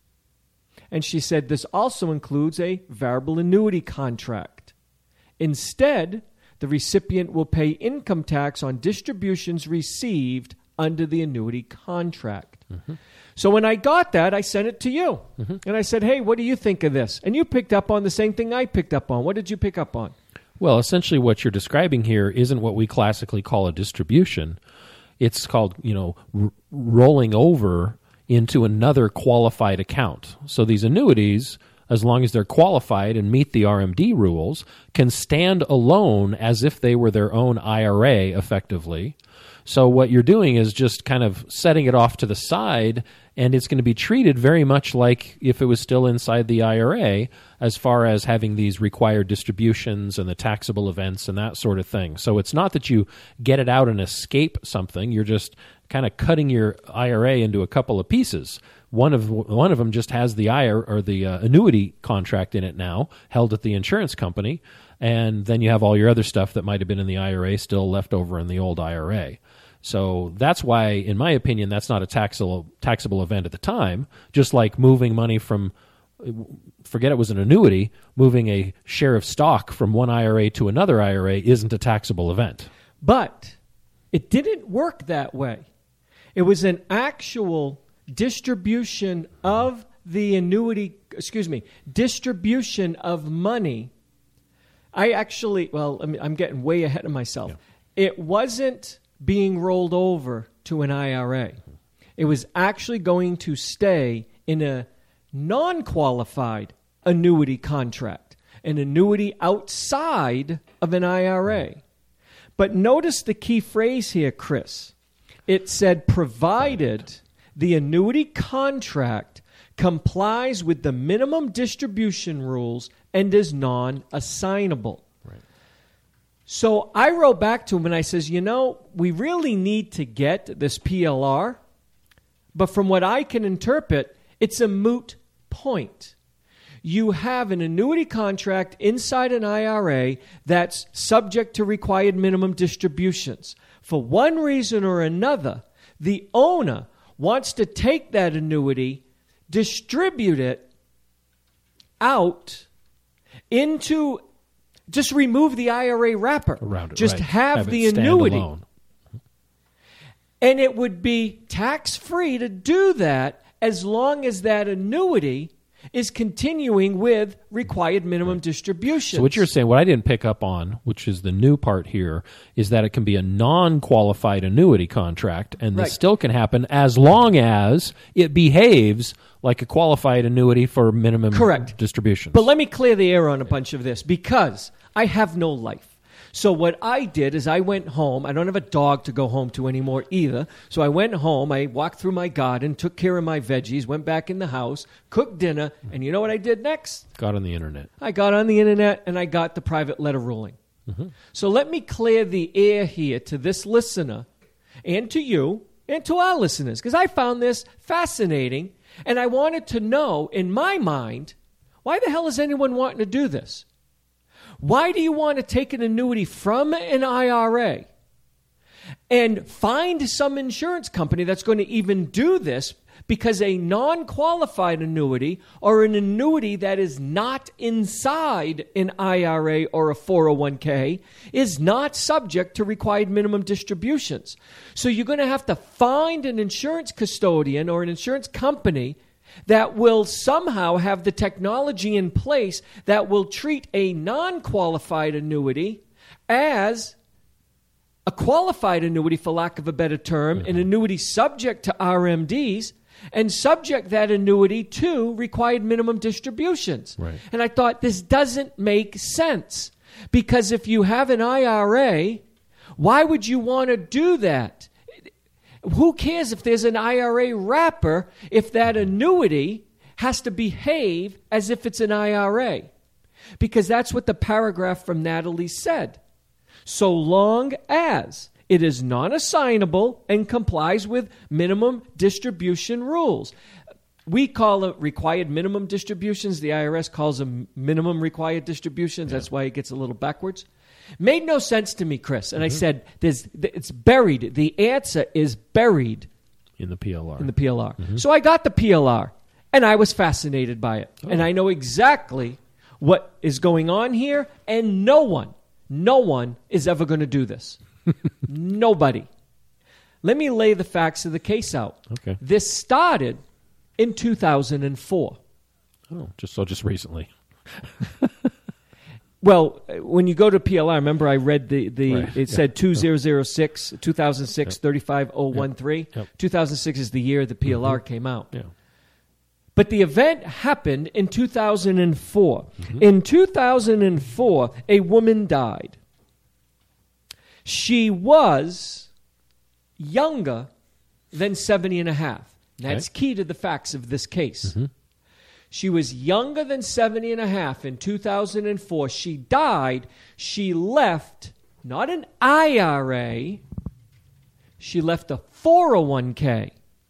And she said this also includes a variable annuity contract. Instead, the recipient will pay income tax on distributions received under the annuity contract. Mm-hmm. So when I got that, I sent it to you. Mm-hmm. And I said, hey, what do you think of this? And you picked up on the same thing I picked up on. What did you pick up on? Well, essentially what you're describing here isn't what we classically call a distribution. It's called, you know, r- rolling over into another qualified account. So these annuities, as long as they're qualified and meet the R M D rules, can stand alone as if they were their own I R A effectively. So what you're doing is just kind of setting it off to the side, and it's going to be treated very much like if it was still inside the I R A as far as having these required distributions and the taxable events and that sort of thing. So it's not that you get it out and escape something. You're just kind of cutting your I R A into a couple of pieces. One of one of them just has the I R A or the uh, annuity contract in it now, held at the insurance company, and then you have all your other stuff that might have been in the I R A still left over in the old I R A. So that's why, in my opinion, that's not a taxable taxable event at the time. Just like moving money from, forget it was an annuity, moving a share of stock from one I R A to another I R A isn't a taxable event. But it didn't work that way. It was an actual distribution of the annuity, excuse me, distribution of money. I actually, well, I mean, I'm getting way ahead of myself. Yeah. It wasn't being rolled over to an I R A. It was actually going to stay in a non-qualified annuity contract, an annuity outside of an I R A. But notice the key phrase here, Chris. It said, provided the annuity contract complies with the minimum distribution rules and is non-assignable. Right. So I wrote back to him and I says, you know, we really need to get this P L R, but from what I can interpret, it's a moot point. You have an annuity contract inside an I R A that's subject to required minimum distributions. For one reason or another, the owner wants to take that annuity, distribute it out into, just remove the I R A wrapper. Around it, just right. have, have the annuity. Alone. And it would be tax-free to do that as long as that annuity is continuing with required minimum distributions. So what you're saying, what I didn't pick up on, which is the new part here, is that it can be a non-qualified annuity contract, and this right. still can happen as long as it behaves like a qualified annuity for minimum Correct. distributions. But let me clear the air on a bunch of this, because I have no life. So what I did is I went home. I don't have a dog to go home to anymore either. So I went home. I walked through my garden, took care of my veggies, went back in the house, cooked dinner. And you know what I did next? Got on the internet. I got on the internet and I got the private letter ruling. Mm-hmm. So let me clear the air here to this listener and to you and to our listeners, because I found this fascinating. And I wanted to know, in my mind, why the hell is anyone wanting to do this? Why do you want to take an annuity from an I R A and find some insurance company that's going to even do this? Because a non-qualified annuity or an annuity that is not inside an I R A or a four oh one k is not subject to required minimum distributions. So you're going to have to find an insurance custodian or an insurance company that will somehow have the technology in place that will treat a non-qualified annuity as a qualified annuity, for lack of a better term, mm-hmm. an annuity subject to R M Ds, and subject that annuity to required minimum distributions. Right. And I thought, this doesn't make sense. Because if you have an I R A, why would you want to do that? Who cares if there's an I R A wrapper if that annuity has to behave as if it's an I R A? Because that's what the paragraph from Natalie said. So long as it is non-assignable and complies with minimum distribution rules. We call it required minimum distributions. The I R S calls them minimum required distributions. Yeah. That's why it gets a little backwards. Made no sense to me, Chris. And mm-hmm. I said, "There's, it's buried. The answer is buried in the P L R. In the P L R. Mm-hmm. So I got the P L R, and I was fascinated by it. Oh. And I know exactly what is going on here, and no one, no one is ever going to do this. Nobody. Let me lay the facts of the case out. Okay. This started in two thousand four. Oh, just so just recently. Well, when you go to P L R, remember I read the, the right. it yeah. said two thousand six, two thousand six, yep. thirty-five oh one three. Yep. two thousand six is the year the P L R mm-hmm. came out. Yeah. But the event happened in two thousand four. Mm-hmm. In two thousand four, a woman died. She was younger than seventy and a half. That's okay. Key to the facts of this case. Mm-hmm. She was younger than seventy and a half in two thousand four. She died. She left not an I R A. She left a four oh one k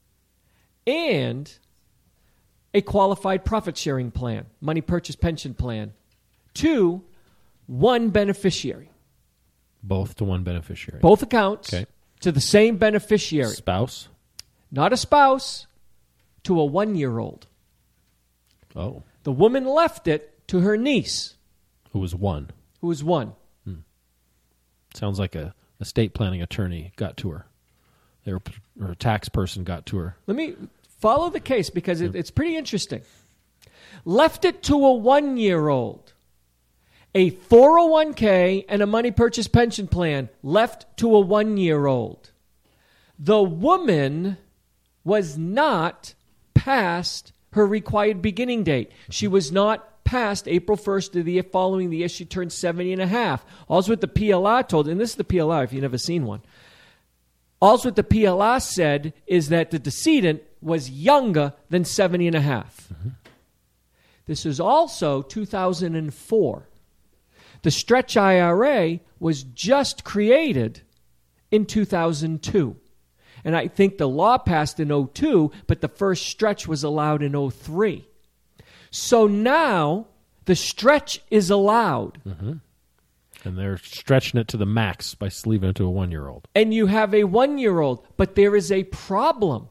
and a qualified profit-sharing plan, money purchase pension plan, to one beneficiary. Both to one beneficiary. Both accounts okay. to the same beneficiary. Spouse? Not a spouse, to a one-year-old. Oh. The woman left it to her niece. Who was one. Who was one. Hmm. Sounds like a estate planning attorney got to her. They were, or a tax person got to her. Let me follow the case because it, it's pretty interesting. Left it to a one-year-old. A four oh one k and a money purchase pension plan left to a one-year-old. The woman was not past her required beginning date. She was not past April first of the year following the year she turned seventy and a half. All's what the P L R told, and this is the P L R if you've never seen one. All's what the P L R said is that the decedent was younger than seventy and a half. Mm-hmm. This is also two thousand four. The stretch I R A was just created in two thousand two. And I think the law passed in oh two, but the first stretch was allowed in oh three. So now the stretch is allowed. Mm-hmm. And they're stretching it to the max by leaving it to a one-year-old. And you have a one-year-old, but there is a problem.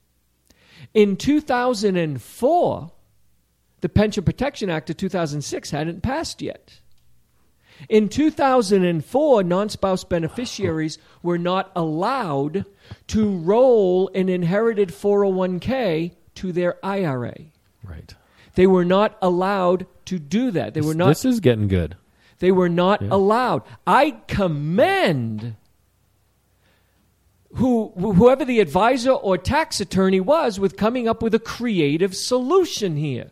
In two thousand four, the Pension Protection Act of two thousand six hadn't passed yet. In two thousand four, non-spouse beneficiaries were not allowed to roll an inherited four oh one k to their I R A. Right. They were not allowed to do that. They were not. This is getting good. They were not yeah. allowed. I commend who whoever the advisor or tax attorney was with coming up with a creative solution here.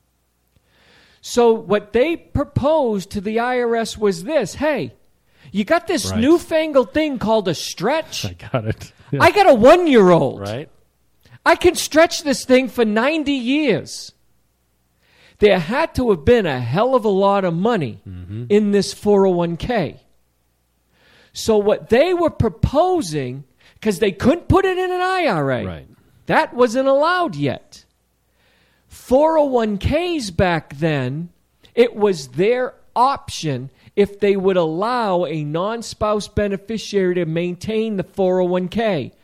So what they proposed to the I R S was this. Hey, you got this right. newfangled thing called a stretch. I got it. Yeah. I got a one-year-old. Right. I can stretch this thing for ninety years. There had to have been a hell of a lot of money mm-hmm. in this four oh one k. So what they were proposing, because they couldn't put it in an I R A. Right. That wasn't allowed yet. four oh one k's back then, it was their option if they would allow a non-spouse beneficiary to maintain the four oh one k.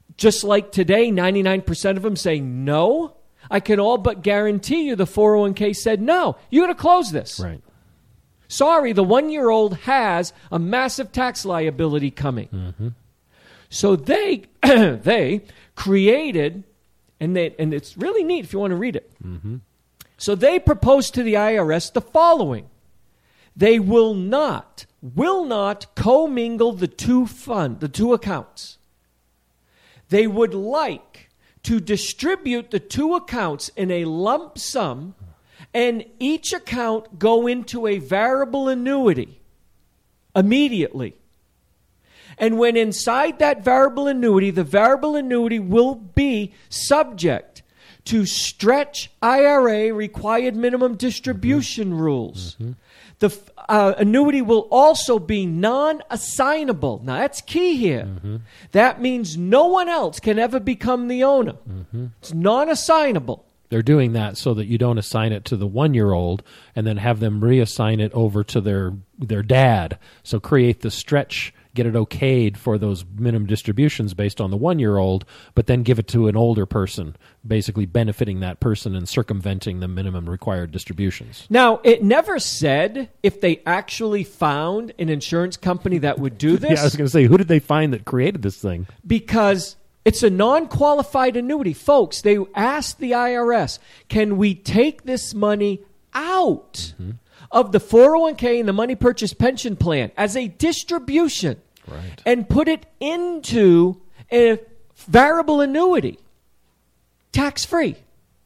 Just like today, ninety-nine percent of them say no. I can all but guarantee you the four oh one k said no. You got to close this. Right. Sorry, the one-year-old has a massive tax liability coming. Mm-hmm. So they they created, and they and it's really neat if you want to read it. Mm-hmm. So they proposed to the I R S the following. They will not, will not commingle the two fund, the two accounts. They would like to distribute the two accounts in a lump sum and each account go into a variable annuity immediately. And when inside that variable annuity, the variable annuity will be subject to stretch I R A required minimum distribution mm-hmm. rules. Mm-hmm. The uh, annuity will also be non-assignable. Now, that's key here. Mm-hmm. That means no one else can ever become the owner. Mm-hmm. It's non-assignable. They're doing that so that you don't assign it to the one-year-old and then have them reassign it over to their their dad. So create the stretch, get it okayed for those minimum distributions based on the one-year-old, but then give it to an older person, basically benefiting that person and circumventing the minimum required distributions. Now, it never said if they actually found an insurance company that would do this. Yeah, I was going to say, who did they find that created this thing? Because it's a non-qualified annuity. Folks, they asked the I R S, can we take this money out mm-hmm. of the four oh one k and the money purchase pension plan as a distribution right. and put it into a variable annuity, tax-free?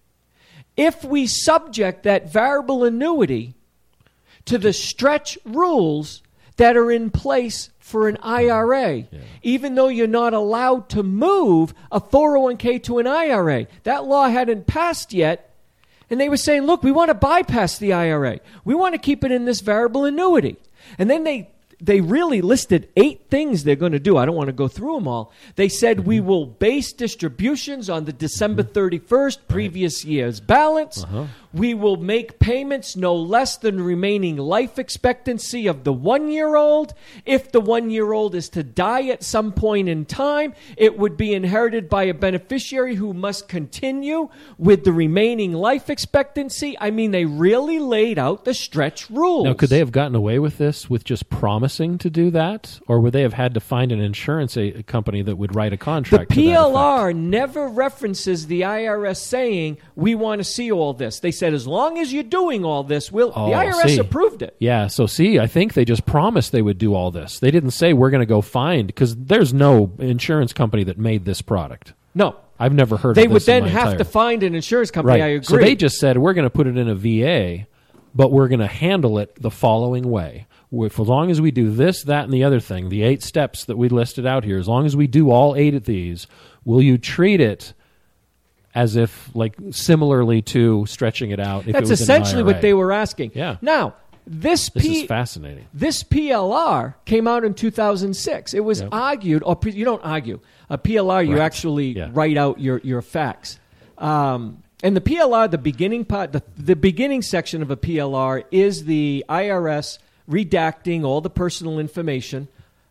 If we subject that variable annuity to the stretch rules that are in place for an I R A, yeah. even though you're not allowed to move a four oh one k to an I R A. That law hadn't passed yet, and they were saying, look, we want to bypass the I R A. We want to keep it in this variable annuity. And then they they really listed eight things they're going to do. I don't want to go through them all. They said mm-hmm. we will base distributions on the December thirty-first previous right. year's balance. Uh-huh. We will make payments no less than remaining life expectancy of the one-year-old. If the one-year-old is to die at some point in time, it would be inherited by a beneficiary who must continue with the remaining life expectancy. I mean, they really laid out the stretch rules. Now, could they have gotten away with this with just promising to do that? Or would they have had to find an insurance a- company that would write a contract? The P L R never references the I R S saying, we want to see all this. They said, as long as you're doing all this, we'll, oh, the I R S see. approved it. Yeah, so see, I think they just promised they would do all this. They didn't say we're going to go find, because there's no insurance company that made this product. No. I've never heard they of this. They would then in my have entire... to find an insurance company, right. I agree. So they just said, we're going to put it in a V A, but we're going to handle it the following way. If, as long as we do this, that, and the other thing, the eight steps that we listed out here, as long as we do all eight of these, will you treat it as if, like, similarly to stretching it out? If That's it was essentially an I R A. what they were asking. Yeah. Now, this this P- is fascinating. This P L R came out in two thousand six. It was yep. argued, or you don't argue. A P L R, you right. actually yeah. write out your your facts. Um, and the P L R, the beginning part, the, the beginning section of a P L R is the I R S redacting all the personal information,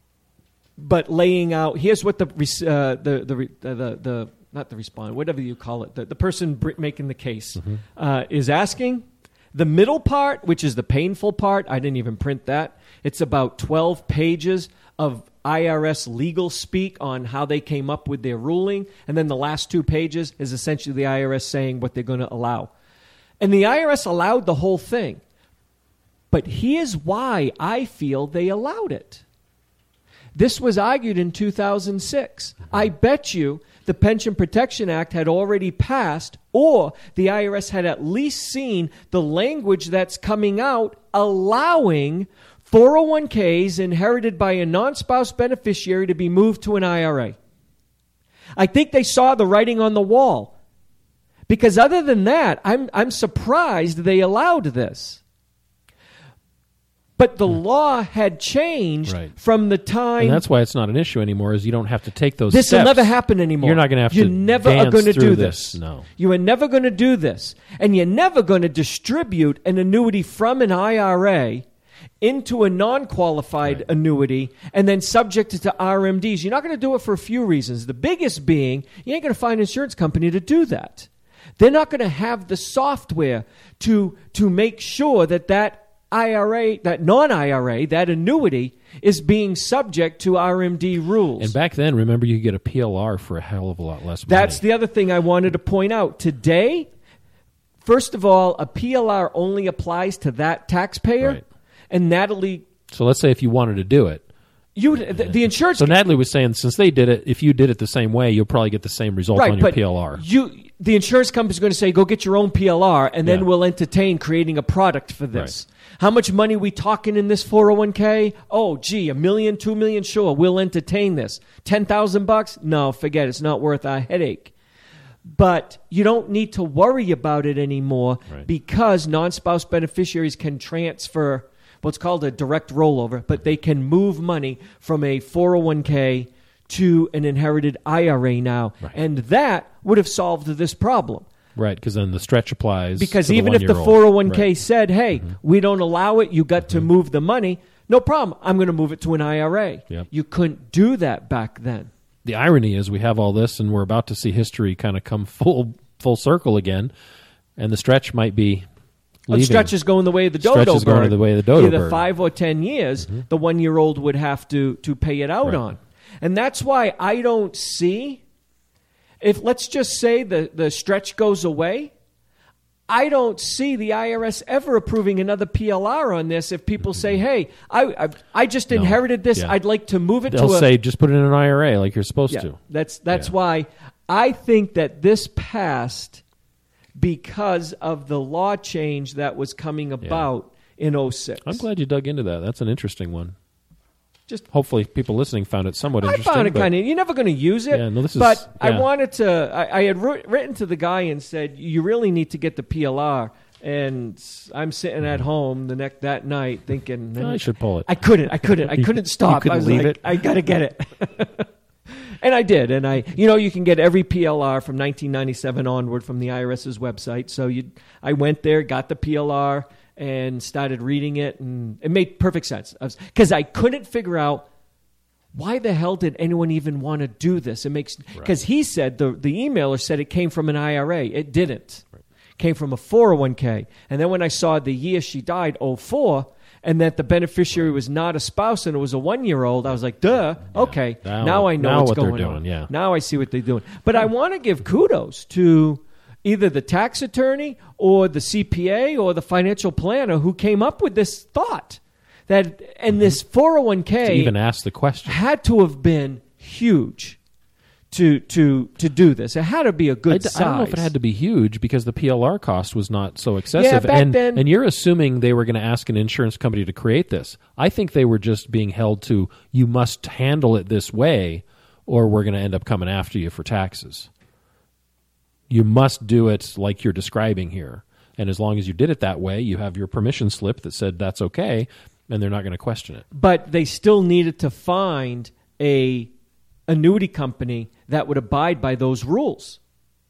but laying out. Here's what the uh, the the the the, the not the respondent, whatever you call it, the, the person br- making the case mm-hmm. uh, is asking. The middle part, which is the painful part, I didn't even print that. It's about twelve pages of I R S legal speak on how they came up with their ruling. And then the last two pages is essentially the I R S saying what they're going to allow. And the I R S allowed the whole thing. But here's why I feel they allowed it. This was argued in two thousand six. I bet you the Pension Protection Act had already passed, or the I R S had at least seen the language that's coming out allowing four oh one k's inherited by a non-spouse beneficiary to be moved to an I R A. I think they saw the writing on the wall. Because other than that, I'm I'm surprised they allowed this. But the law had changed right. from the time... And that's why it's not an issue anymore, is you don't have to take those this steps. This will never happen anymore. You're not going to have you to never dance are going to through do this. this. No. You are never going to do this. And you're never going to distribute an annuity from an I R A into a non-qualified Right. annuity and then subject it to R M Ds. You're not going to do it for a few reasons. The biggest being, you ain't going to find an insurance company to do that. They're not going to have the software to to make sure that that I R A, that non-I R A, that annuity is being subject to R M D rules. And back then, remember, you could get a P L R for a hell of a lot less money. That's the other thing I wanted to point out. Today, first of all, a P L R only applies to that taxpayer. Right. And Natalie, So let's say if you wanted to do it. you the, the insurance... So Natalie was saying, since they did it, if you did it the same way, you'll probably get the same result right, on your but P L R. You, the insurance company's going to say, go get your own P L R, and then Yeah. we'll entertain creating a product for this. How much money we talking in this four oh one k? Oh, gee, a million, two million? Sure, we'll entertain this. ten thousand bucks? No, forget it. It's not worth our headache. But you don't need to worry about it anymore Right. because non-spouse beneficiaries can transfer what's called a direct rollover, but they can move money from a four oh one k to an inherited I R A now. Right. And that would have solved this problem. Right, because then the stretch applies. Because to even if the one-year-old. four oh one k Right. said, hey, we don't allow it, you got to move the money, no problem. I'm going to move it to an I R A. Yep. You couldn't do that back then. The irony is we have all this, and we're about to see history kind of come full full circle again, and the stretch might be leaving. The stretch is going the way of the Stretch dodo is going bird. the way of the dodo Either bird. five or ten years, the one-year-old would have to, to pay it out Right. on. And that's why I don't see, if let's just say the, the stretch goes away, I don't see the I R S ever approving another P L R on this if people say, hey, I I, I just No. inherited this. Yeah. I'd like to move it They'll to a... say, just put it in an I R A like you're supposed Yeah, to. that's that's Yeah. why I think that this passed because of the law change that was coming about in oh six. I'm glad you dug into that. That's an interesting one. Just Hopefully people listening found it somewhat I interesting. found it but- kind of. You're never going to use it. Yeah, no, this is- but I yeah. wanted to. I, I had wr- written to the guy and said, "You really need to get the P L R." And I'm sitting at home the next that night thinking, I should pull it. I couldn't. I couldn't. I You- couldn't you stop. couldn't I was leave like, it? I got to get it. And I did. And I, you know, you can get every P L R from nineteen ninety-seven onward from the IRS's website. So you, I went there, got the P L R, and started reading it, and it made perfect sense. Because I, I couldn't figure out why the hell did anyone even want to do this. It makes because he said the the emailer said it came from an I R A. It didn't. Right. Came from a four oh one k. And then when I saw the year she died, oh four, and that the beneficiary was not a spouse and it was a one-year-old, I was like, duh, okay. Now- Now, I know now what's what they're going doing, on. yeah. Now I see what they're doing. But I want to give kudos to either the tax attorney or the C P A or the financial planner who came up with this thought. That and this four oh one k To even ask the question. had to have been huge to to to do this. It had to be a I, good d- size. I don't know if it had to be huge because the P L R cost was not so excessive. Yeah, back and, then- and you're assuming they were going to ask an insurance company to create this. I think they were just being held to, you must handle it this way or we're going to end up coming after you for taxes. You must do it like you're describing here. And as long as you did it that way, you have your permission slip that said that's okay, and they're not going to question it. But they still needed to find a annuity company that would abide by those rules.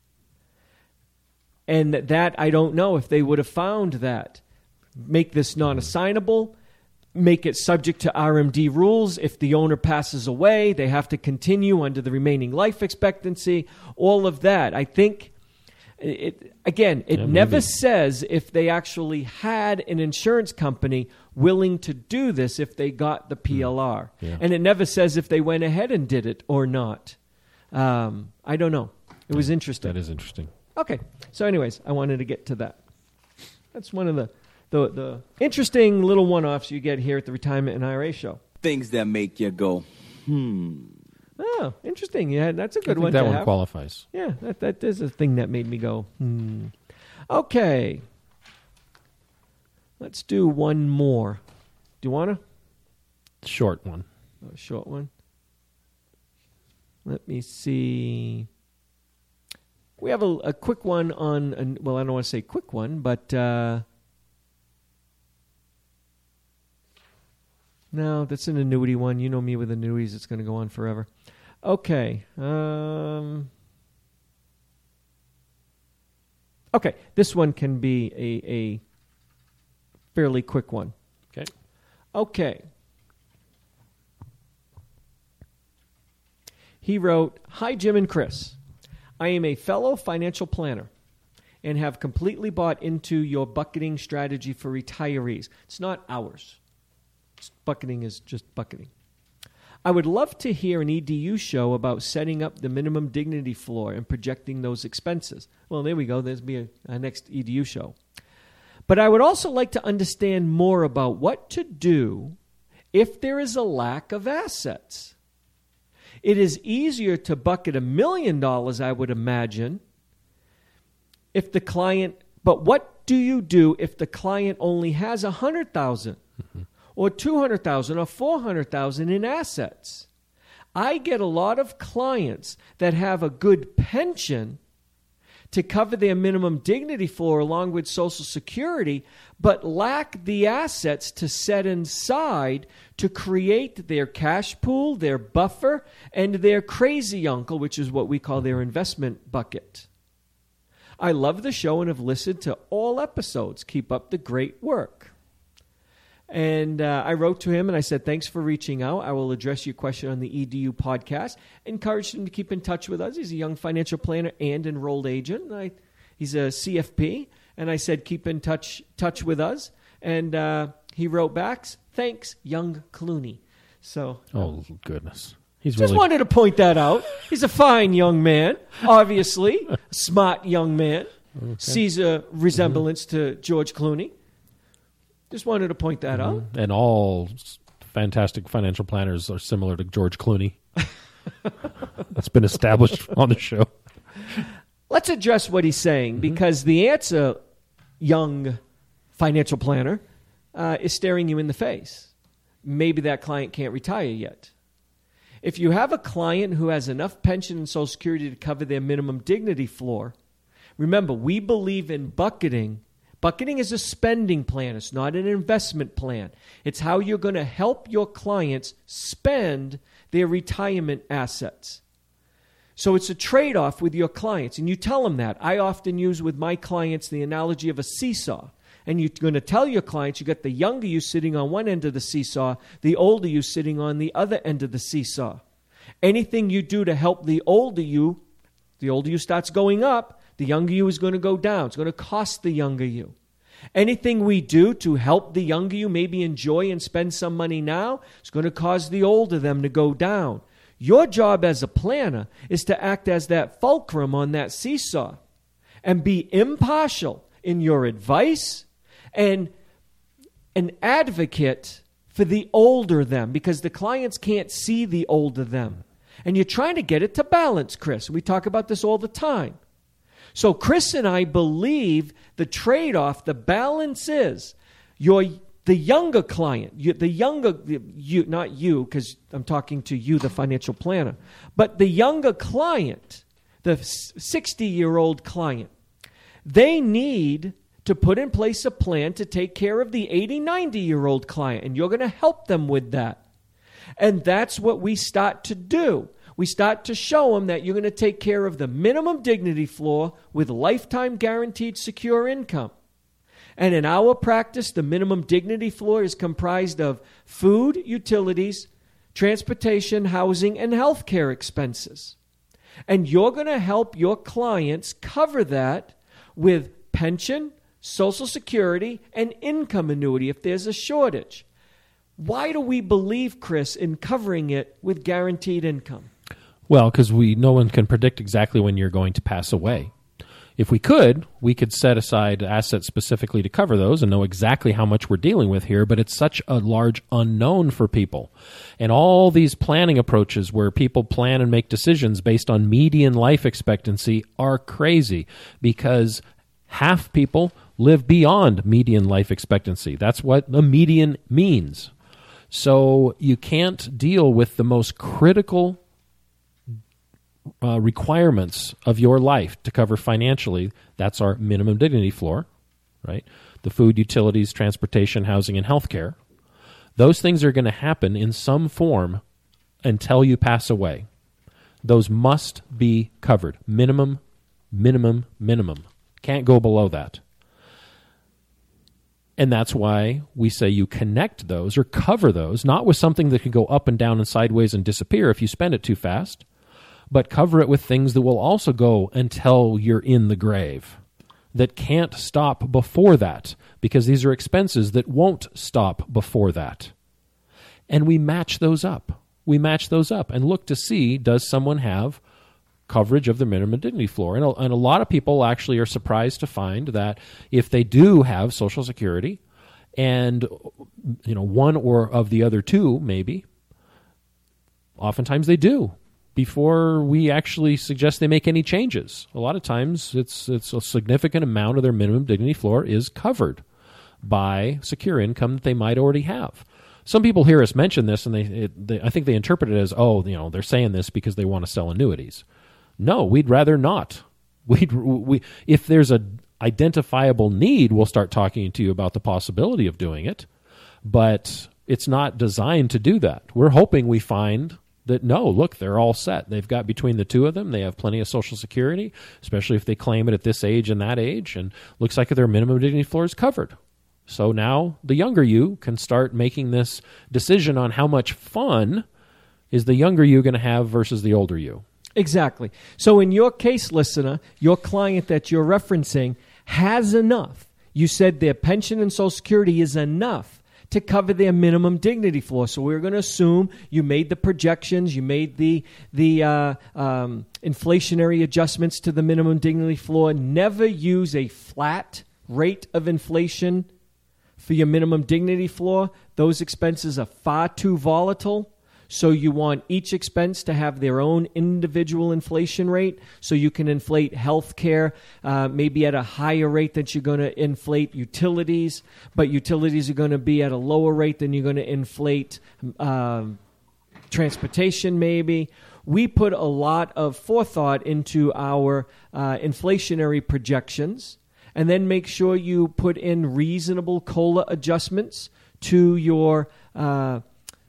And that I don't know if they would have found that. Make this non-assignable, make it subject to R M D rules. If the owner passes away, they have to continue under the remaining life expectancy, all of that. I think, it, again, it Yeah, never maybe. says if they actually had an insurance company willing to do this if they got the P L R. Yeah. And it never says if they went ahead and did it or not. Um, I don't know. It was interesting. That is interesting. Okay. So anyways, I wanted to get to that. That's one of the, the, the interesting little one-offs you get here at the Retirement and I R A Show. Things that make you go, hmm. Oh, interesting. Yeah, that's a I good think one that to one have. qualifies. Yeah, that, that is a thing that made me go, hmm. Okay. Let's do one more. Do you want to? Short one. A short one. Let me see. We have a, a quick one on, an, well, I don't want to say quick one, but uh, no, that's an annuity one. You know me with annuities, it's going to go on forever. Okay. Um, okay, this one can be a, a fairly quick one. Okay. Okay. He wrote, "Hi, Jim and Chris. I am a fellow financial planner and have completely bought into your bucketing strategy for retirees. It's not ours. It's bucketing is just bucketing. I would love to hear an E D U show about setting up the minimum dignity floor and projecting those expenses." Well, there we go. There's be a, a next E D U show. "But I would also like to understand more about what to do if there is a lack of assets. It is easier to bucket a million dollars, I would imagine, if the client, but what do you do if the client only has one hundred thousand dollars mm-hmm. or two hundred thousand dollars or four hundred thousand dollars in assets? I get a lot of clients that have a good pension to cover their minimum dignity floor along with Social Security, but lack the assets to set aside to create their cash pool, their buffer, and their crazy uncle, which is what we call their investment bucket. I love the show and have listened to all episodes. Keep up the great work." And uh, I wrote to him and I said, "Thanks for reaching out. I will address your question on the E D U podcast." Encouraged him to keep in touch with us. He's a young financial planner and enrolled agent. And I, he's a C F P. And I said, keep in touch touch with us. And uh, he wrote back, "Thanks, young Clooney." So, oh, goodness. He's just really... wanted to point that out. He's a fine young man, obviously. A smart young man. Okay. Sees a resemblance mm-hmm. to George Clooney. Just wanted to point that mm-hmm. out. And all fantastic financial planners are similar to George Clooney. That's been established on the show. Let's address what he's saying, mm-hmm. because the answer, young financial planner, uh, is staring you in the face. Maybe that client can't retire yet. If you have a client who has enough pension and Social Security to cover their minimum dignity floor, remember, we believe in bucketing. Bucketing is a spending plan. It's not an investment plan. It's how you're going to help your clients spend their retirement assets. So it's a trade-off with your clients, and you tell them that. I often use with my clients the analogy of a seesaw. And you're going to tell your clients you got the younger you sitting on one end of the seesaw, the older you sitting on the other end of the seesaw. Anything you do to help the older you, the older you starts going up, the younger you is going to go down. It's going to cost the younger you. Anything we do to help the younger you maybe enjoy and spend some money now, it's going to cause the older them to go down. Your job as a planner is to act as that fulcrum on that seesaw and be impartial in your advice and an advocate for the older them, because the clients can't see the older them. And you're trying to get it to balance, Chris. We talk about this all the time. So Chris and I believe the trade-off, the balance is your the younger client, you, the younger, you, not you, because I'm talking to you, the financial planner, but the younger client, the sixty-year-old client, they need to put in place a plan to take care of the eighty, ninety-year-old client, and you're going to help them with that. And that's what we start to do. We start to show them that you're going to take care of the minimum dignity floor with lifetime guaranteed secure income. And in our practice, the minimum dignity floor is comprised of food, utilities, transportation, housing, and health care expenses. And you're going to help your clients cover that with pension, Social Security, and income annuity if there's a shortage. Why do we believe, Chris, in covering it with guaranteed income? Well, because we no one can predict exactly when you're going to pass away. If we could, we could set aside assets specifically to cover those and know exactly how much we're dealing with here, but it's such a large unknown for people. And all these planning approaches where people plan and make decisions based on median life expectancy are crazy, because half people live beyond median life expectancy. That's what a median means. So you can't deal with the most critical uh, requirements of your life to cover financially. That's our minimum dignity floor, right? The food, utilities, transportation, housing, and healthcare. Those things are going to happen in some form until you pass away. Those must be covered. Minimum, minimum, minimum. Can't go below that. And that's why we say you connect those or cover those, not with something that can go up and down and sideways and disappear if you spend it too fast, but cover it with things that will also go until you're in the grave, that can't stop before that, because these are expenses that won't stop before that. And we match those up. We match those up and look to see, does someone have coverage of the minimum dignity floor? And a, and a lot of people actually are surprised to find that if they do have Social Security and, you know, one or of the other two, maybe, oftentimes they do before we actually suggest they make any changes. A lot of times it's it's a significant amount of their minimum dignity floor is covered by secure income that they might already have. Some people hear us mention this, and they, it, they I think they interpret it as, oh, you know, they're saying this because they want to sell annuities. No, we'd rather not. We'd, we, if there's a identifiable need, we'll start talking to you about the possibility of doing it, but it's not designed to do that. We're hoping we find that, no, look, they're all set. They've got, between the two of them, they have plenty of Social Security, especially if they claim it at this age and that age, and looks like their minimum dignity floor is covered. So now the younger you can start making this decision on how much fun is the younger you going to have versus the older you. Exactly. So in your case, listener, your client that you're referencing has enough. You said their pension and Social Security is enough to cover their minimum dignity floor. So we're going to assume you made the projections, you made the the uh, um, inflationary adjustments to the minimum dignity floor. Never use a flat rate of inflation for your minimum dignity floor. Those expenses are far too volatile. So you want each expense to have their own individual inflation rate, so you can inflate health care uh, maybe at a higher rate than you're going to inflate utilities, but utilities are going to be at a lower rate than you're going to inflate uh, transportation maybe. We put a lot of forethought into our uh, inflationary projections, and then make sure you put in reasonable COLA adjustments to your uh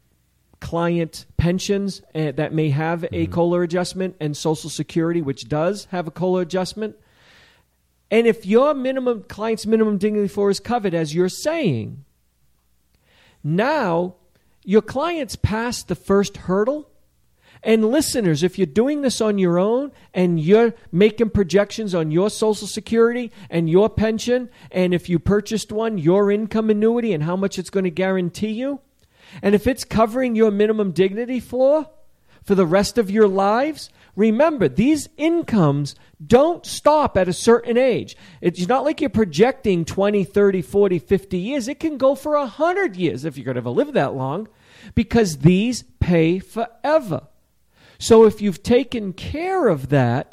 client pensions uh, that may have a mm-hmm. COLA adjustment, and Social Security, which does have a COLA adjustment. And if your minimum client's minimum dignity floor is covered, as you're saying, now your client's passed the first hurdle. And listeners, if you're doing this on your own and you're making projections on your Social Security and your pension, and if you purchased one, your income annuity and how much it's going to guarantee you, and if it's covering your minimum dignity floor for the rest of your lives, remember, these incomes don't stop at a certain age. It's not like you're projecting twenty, thirty, forty, fifty years. It can go for one hundred years if you're going to ever live that long, because these pay forever. So if you've taken care of that,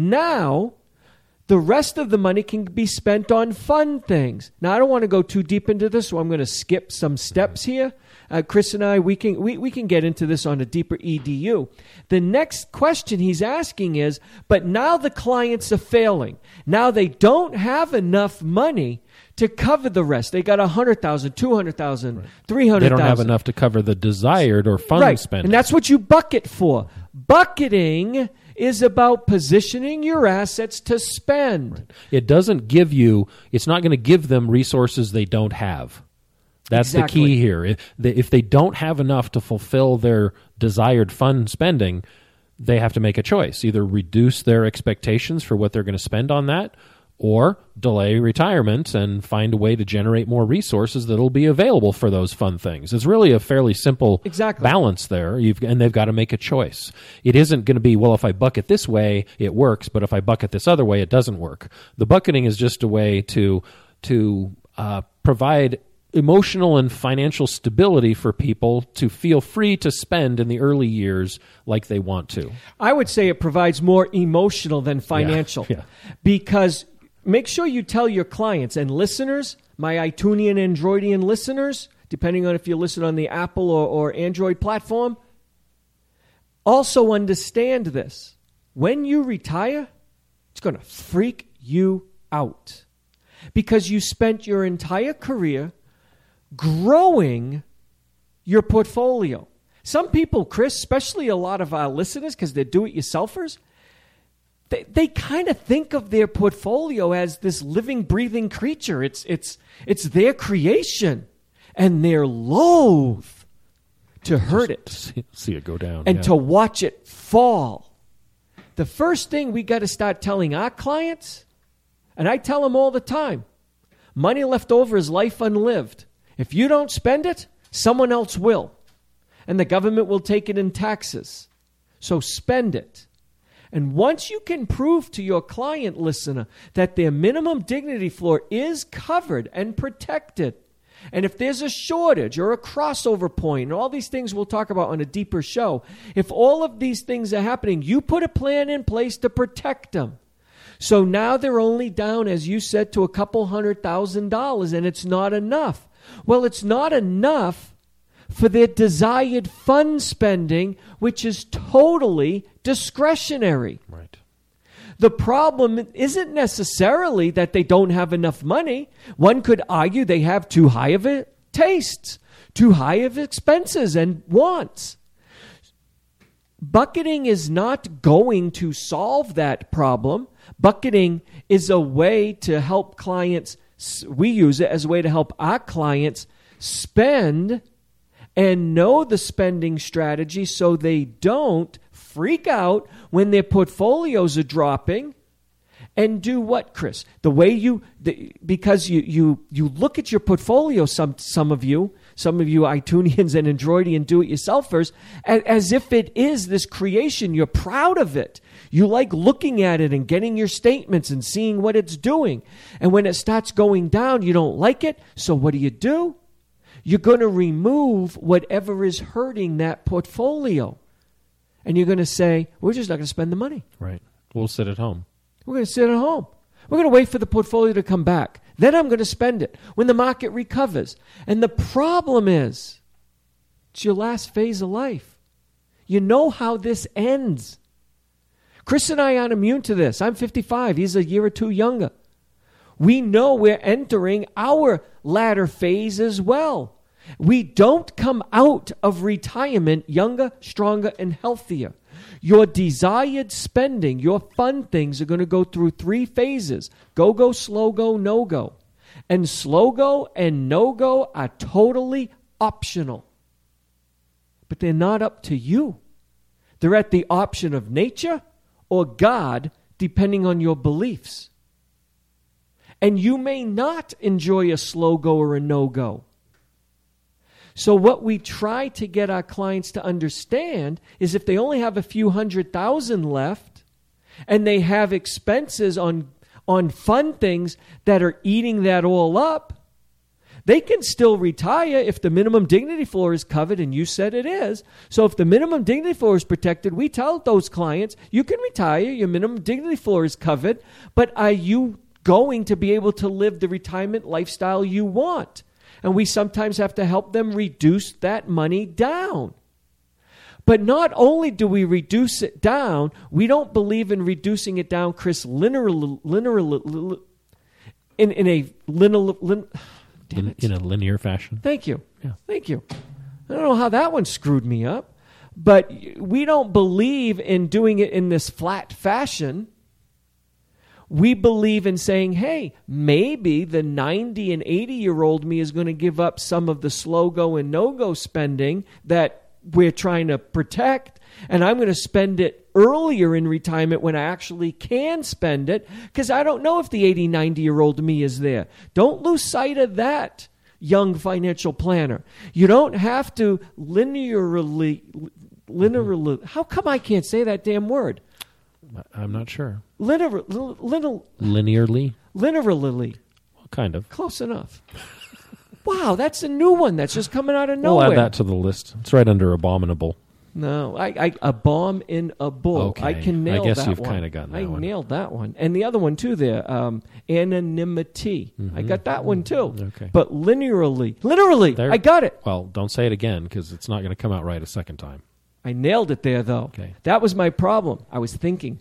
now the rest of the money can be spent on fun things. Now, I don't want to go too deep into this, so I'm going to skip some steps here. Uh, Chris and I, we can we, we can get into this on a deeper E D U. The next question he's asking is, but now the clients are failing. Now they don't have enough money to cover the rest. They got one hundred thousand dollars, two hundred thousand dollars, right. three hundred thousand dollars. They don't have enough to cover the desired or fun right. spending. And that's what you bucket for. Bucketing is about positioning your assets to spend. Right. It doesn't give you, it's not going to give them resources they don't have. That's exactly. the key here. If they, if they don't have enough to fulfill their desired fun spending, they have to make a choice. Either reduce their expectations for what they're going to spend on that, or delay retirement and find a way to generate more resources that will be available for those fun things. It's really a fairly simple exactly. balance there, You've, and they've got to make a choice. It isn't going to be, well, if I bucket this way, it works, but if I bucket this other way, it doesn't work. The bucketing is just a way to, to uh, provide emotional and financial stability for people to feel free to spend in the early years like they want to. I would say it provides more emotional than financial, yeah, yeah. because make sure you tell your clients and listeners, my iTunes and Androidian listeners, depending on if you listen on the Apple or, or Android platform, also understand this. When you retire, it's going to freak you out, because you spent your entire career growing your portfolio. Some people, Chris, especially a lot of our listeners, because they're do-it-yourselfers, they, they kind of think of their portfolio as this living, breathing creature. It's, it's, it's their creation, and they're loath to hurt it. See, see it go down. And yeah. to watch it fall. The first thing we got to start telling our clients, and I tell them all the time, money left over is life unlived. If you don't spend it, someone else will. And the government will take it in taxes. So spend it. And once you can prove to your client listener that their minimum dignity floor is covered and protected, and if there's a shortage or a crossover point, and all these things we'll talk about on a deeper show, if all of these things are happening, you put a plan in place to protect them. So now they're only down, as you said, to a couple hundred thousand dollars, and it's not enough. Well, it's not enough for their desired fund spending, which is totally discretionary. Right. The problem isn't necessarily that they don't have enough money. One could argue they have too high of a tastes, too high of expenses and wants. Bucketing is not going to solve that problem. Bucketing is a way to help clients, we use it as a way to help our clients spend and know the spending strategy so they don't freak out when their portfolios are dropping. And do what, Chris? The way you, the, because you, you, you look at your portfolio, some, some of you, some of you iTunians and Androidian do-it-yourselfers, as, as if it is this creation. You're proud of it. You like looking at it and getting your statements and seeing what it's doing. And when it starts going down, you don't like it. So what do you do? You're going to remove whatever is hurting that portfolio. And you're going to say, we're just not going to spend the money. Right. We'll sit at home. We're going to sit at home. We're going to wait for the portfolio to come back. Then I'm going to spend it when the market recovers. And the problem is, it's your last phase of life. You know how this ends. Chris and I aren't immune to this. I'm fifty-five. He's a year or two younger. We know we're entering our latter phase as well. We don't come out of retirement younger, stronger, and healthier. Your desired spending, your fun things are going to go through three phases. Go, go, slow go, no go. And slow go and no go are totally optional. But they're not up to you. They're at the option of nature or God, depending on your beliefs. And you may not enjoy a slow go or a no go. So what we try to get our clients to understand is if they only have a few hundred thousand left and they have expenses on, on fun things that are eating that all up, they can still retire if the minimum dignity floor is covered, and you said it is. So if the minimum dignity floor is protected, we tell those clients, you can retire, your minimum dignity floor is covered, but are you going to be able to live the retirement lifestyle you want? And we sometimes have to help them reduce that money down. But not only do we reduce it down, we don't believe in reducing it down, Chris, linear, linear, in, in a linear, lin, damn it. In, in a linear fashion. Thank you. Yeah. Thank you. I don't know how that one screwed me up, but we don't believe in doing it in this flat fashion. We believe in saying, hey, maybe the ninety and eighty-year-old me is going to give up some of the slow-go and no-go spending that we're trying to protect, and I'm going to spend it earlier in retirement when I actually can spend it, because I don't know if the eighty, ninety-year-old me is there. Don't lose sight of that, young financial planner. You don't have to linearly, linearly, how come I can't say that damn word? I'm not sure. Linear, linear, Linearly? linearly. Well, kind of. Close enough. Wow, that's a new one that's just coming out of nowhere. We'll add that to the list. It's right under abominable. No, I, I a bomb in a bull. Okay. I can nail that one. I guess you've kind of gotten that I one. nailed that one. And the other one, too, there, um, anonymity. Mm-hmm. I got that one, too. Okay. But linearly. Literally, There- I got it. Well, don't say it again, because it's not going to come out right a second time. I nailed it there, though. Okay. That was my problem. I was thinking.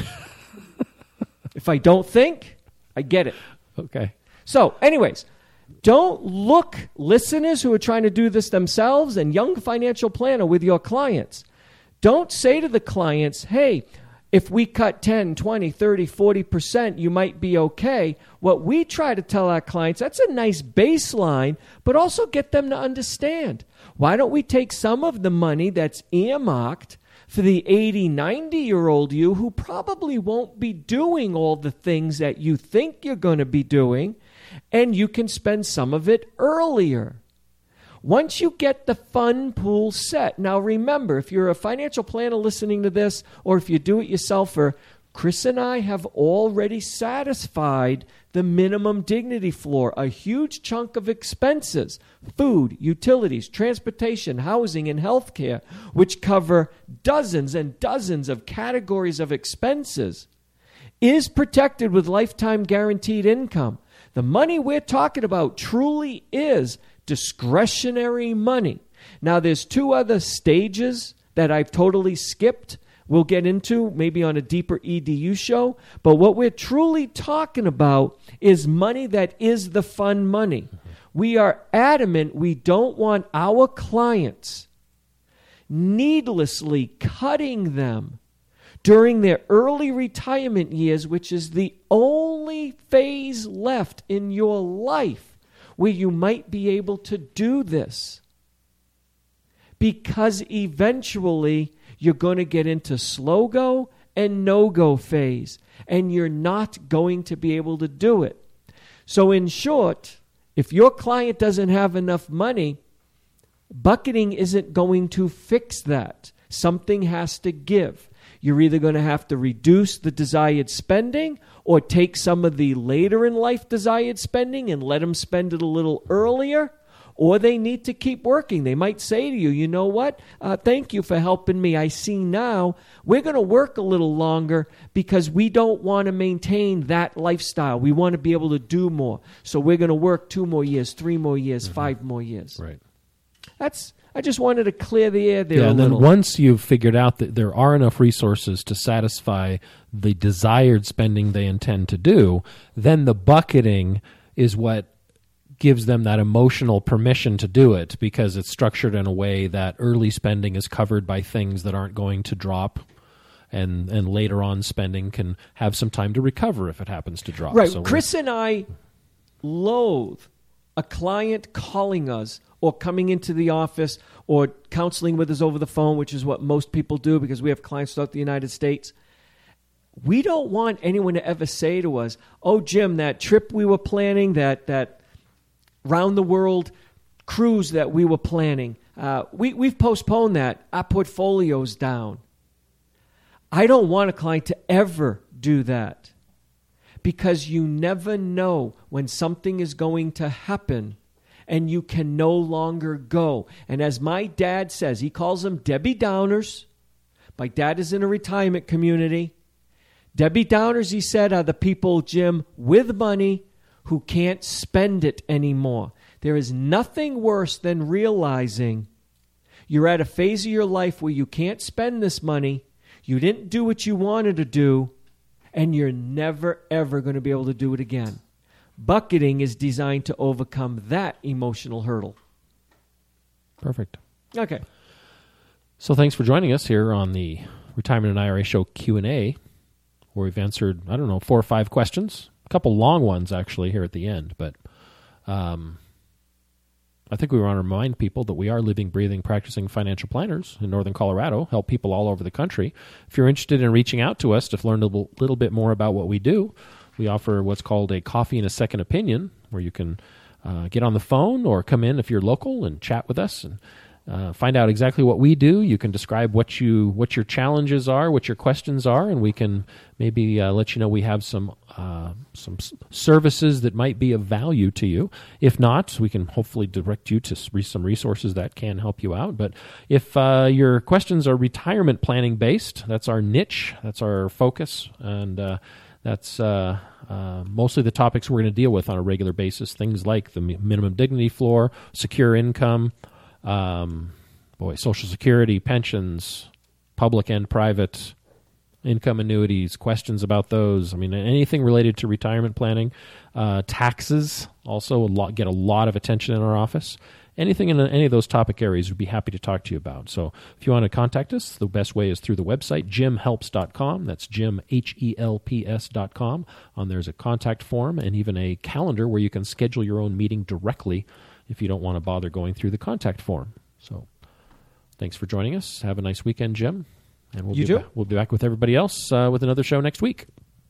If I don't think, I get it. Okay. So, anyways, don't look, listeners who are trying to do this themselves and young financial planner with your clients. Don't say to the clients, hey, if we cut ten, twenty, thirty, forty percent, you might be okay. What we try to tell our clients, that's a nice baseline, but also get them to understand. Why don't we take some of the money that's earmarked for the eighty, ninety-year-old you who probably won't be doing all the things that you think you're going to be doing, and you can spend some of it earlier. Once you get the fund pool set, now remember, if you're a financial planner listening to this, or if you do it yourselfer, Chris and I have already satisfied the minimum dignity floor, a huge chunk of expenses, food, utilities, transportation, housing, and healthcare, which cover dozens and dozens of categories of expenses, is protected with lifetime guaranteed income. The money we're talking about truly is discretionary money. Now, there's two other stages that I've totally skipped. We'll get into maybe on a deeper E D U show. But what we're truly talking about is money that is the fun money. We are adamant we don't want our clients needlessly cutting them during their early retirement years, which is the only phase left in your life where you might be able to do this. Because eventually you're going to get into slow go and no go phase, and you're not going to be able to do it. So in short, if your client doesn't have enough money, bucketing isn't going to fix that. Something has to give. You're either going to have to reduce the desired spending or take some of the later in life desired spending and let them spend it a little earlier, or they need to keep working. They might say to you, you know what, uh, thank you for helping me. I see now we're going to work a little longer because we don't want to maintain that lifestyle. We want to be able to do more. So we're going to work two more years, three more years, mm-hmm. five more years. Right. That's... I just wanted to clear the air there yeah, a and little. then once you've figured out that there are enough resources to satisfy the desired spending they intend to do, then the bucketing is what gives them that emotional permission to do it, because it's structured in a way that early spending is covered by things that aren't going to drop, and, and later on spending can have some time to recover if it happens to drop. Right. So Chris and I loathe a client calling us or coming into the office or counseling with us over the phone, which is what most people do because we have clients throughout the United States. We don't want anyone to ever say to us, oh, Jim, that trip we were planning, that that round-the-world cruise that we were planning, uh, we, we've postponed that. Our portfolio's down. I don't want a client to ever do that because you never know when something is going to happen and you can no longer go. And as my dad says, he calls them Debbie Downers. My dad is in a retirement community. Debbie Downers, he said, are the people, Jim, with money who can't spend it anymore. There is nothing worse than realizing you're at a phase of your life where you can't spend this money, you didn't do what you wanted to do, and you're never, ever going to be able to do it again. Bucketing is designed to overcome that emotional hurdle. Perfect. Okay. So thanks for joining us here on the Retirement and I R A Show Q and A, where we've answered, I don't know, four or five questions. A couple long ones, actually, here at the end. But um, I think we want to remind people that we are living, breathing, practicing financial planners in Northern Colorado, help people all over the country. If you're interested in reaching out to us to learn a little, little bit more about what we do, we offer what's called a coffee and a second opinion, where you can uh, get on the phone or come in if you're local and chat with us and uh, find out exactly what we do. You can describe what you what your challenges are, what your questions are, and we can maybe uh, let you know we have some uh, some s- services that might be of value to you. If not, we can hopefully direct you to re- some resources that can help you out. But if uh, your questions are retirement planning based, that's our niche, that's our focus, and uh, That's uh, uh, mostly the topics we're going to deal with on a regular basis, things like the minimum dignity floor, secure income, um, boy, Social Security, pensions, public and private, income annuities, questions about those. I mean, anything related to retirement planning. Uh, taxes also a lot, get a lot of attention in our office. anything in any of those topic areas, we'd be happy to talk to you about. So if you want to contact us, the best way is through the website, jim helps dot com. That's Jim, H E L P S dot com. On there's a contact form and even a calendar where you can schedule your own meeting directly if you don't want to bother going through the contact form. So thanks for joining us. Have a nice weekend, Jim. And we'll You be too. Ba- we'll be back with everybody else uh, with another show next week.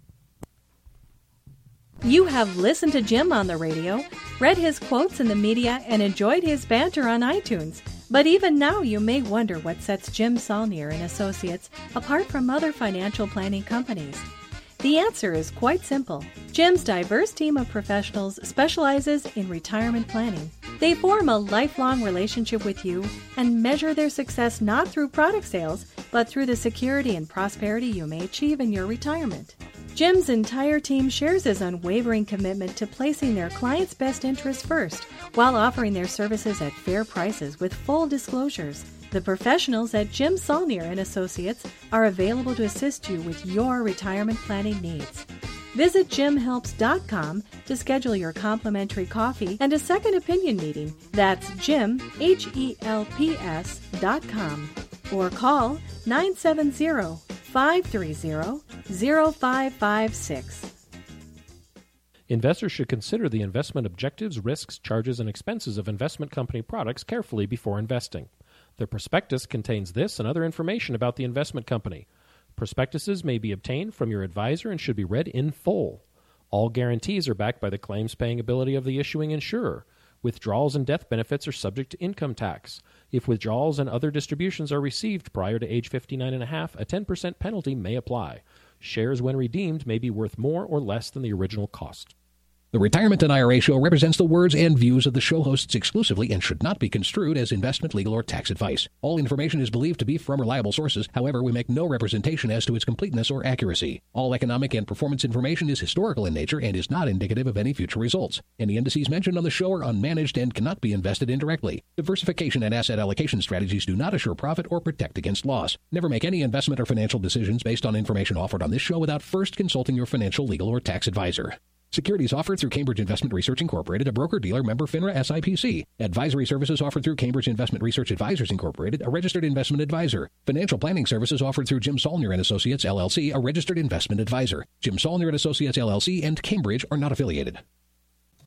You have listened to Jim on the radio, read his quotes in the media, and enjoyed his banter on iTunes. But even now, you may wonder what sets Jim Saulnier and Associates apart from other financial planning companies. The answer is quite simple. Jim's diverse team of professionals specializes in retirement planning. They form a lifelong relationship with you and measure their success not through product sales, but through the security and prosperity you may achieve in your retirement. Jim's entire team shares his unwavering commitment to placing their clients' best interests first, while offering their services at fair prices with full disclosures. The professionals at Jim Saulnier and Associates are available to assist you with your retirement planning needs. Visit jim helps dot com to schedule your complimentary coffee and a second opinion meeting. That's Jim, H E L P S dot com. Or call nine seven zero, five three zero, zero five five six. Investors should consider the investment objectives, risks, charges, and expenses of investment company products carefully before investing. The prospectus contains this and other information about the investment company. Prospectuses may be obtained from your advisor and should be read in full. All guarantees are backed by the claims-paying ability of the issuing insurer. Withdrawals and death benefits are subject to income tax. If withdrawals and other distributions are received prior to age fifty-nine and a half, a ten percent penalty may apply. Shares, when redeemed, may be worth more or less than the original cost. The Retirement and I R A Show represents the words and views of the show hosts exclusively and should not be construed as investment, legal, or tax advice. All information is believed to be from reliable sources. However, we make no representation as to its completeness or accuracy. All economic and performance information is historical in nature and is not indicative of any future results. Any indices mentioned on the show are unmanaged and cannot be invested indirectly. Diversification and asset allocation strategies do not assure profit or protect against loss. Never make any investment or financial decisions based on information offered on this show without first consulting your financial, legal, or tax advisor. Securities offered through Cambridge Investment Research Incorporated, a broker-dealer member FINRA S I P C. Advisory services offered through Cambridge Investment Research Advisors Incorporated, a registered investment advisor. Financial planning services offered through Jim Saulnier and Associates, L L C, a registered investment advisor. Jim Saulnier and Associates, L L C, and Cambridge are not affiliated.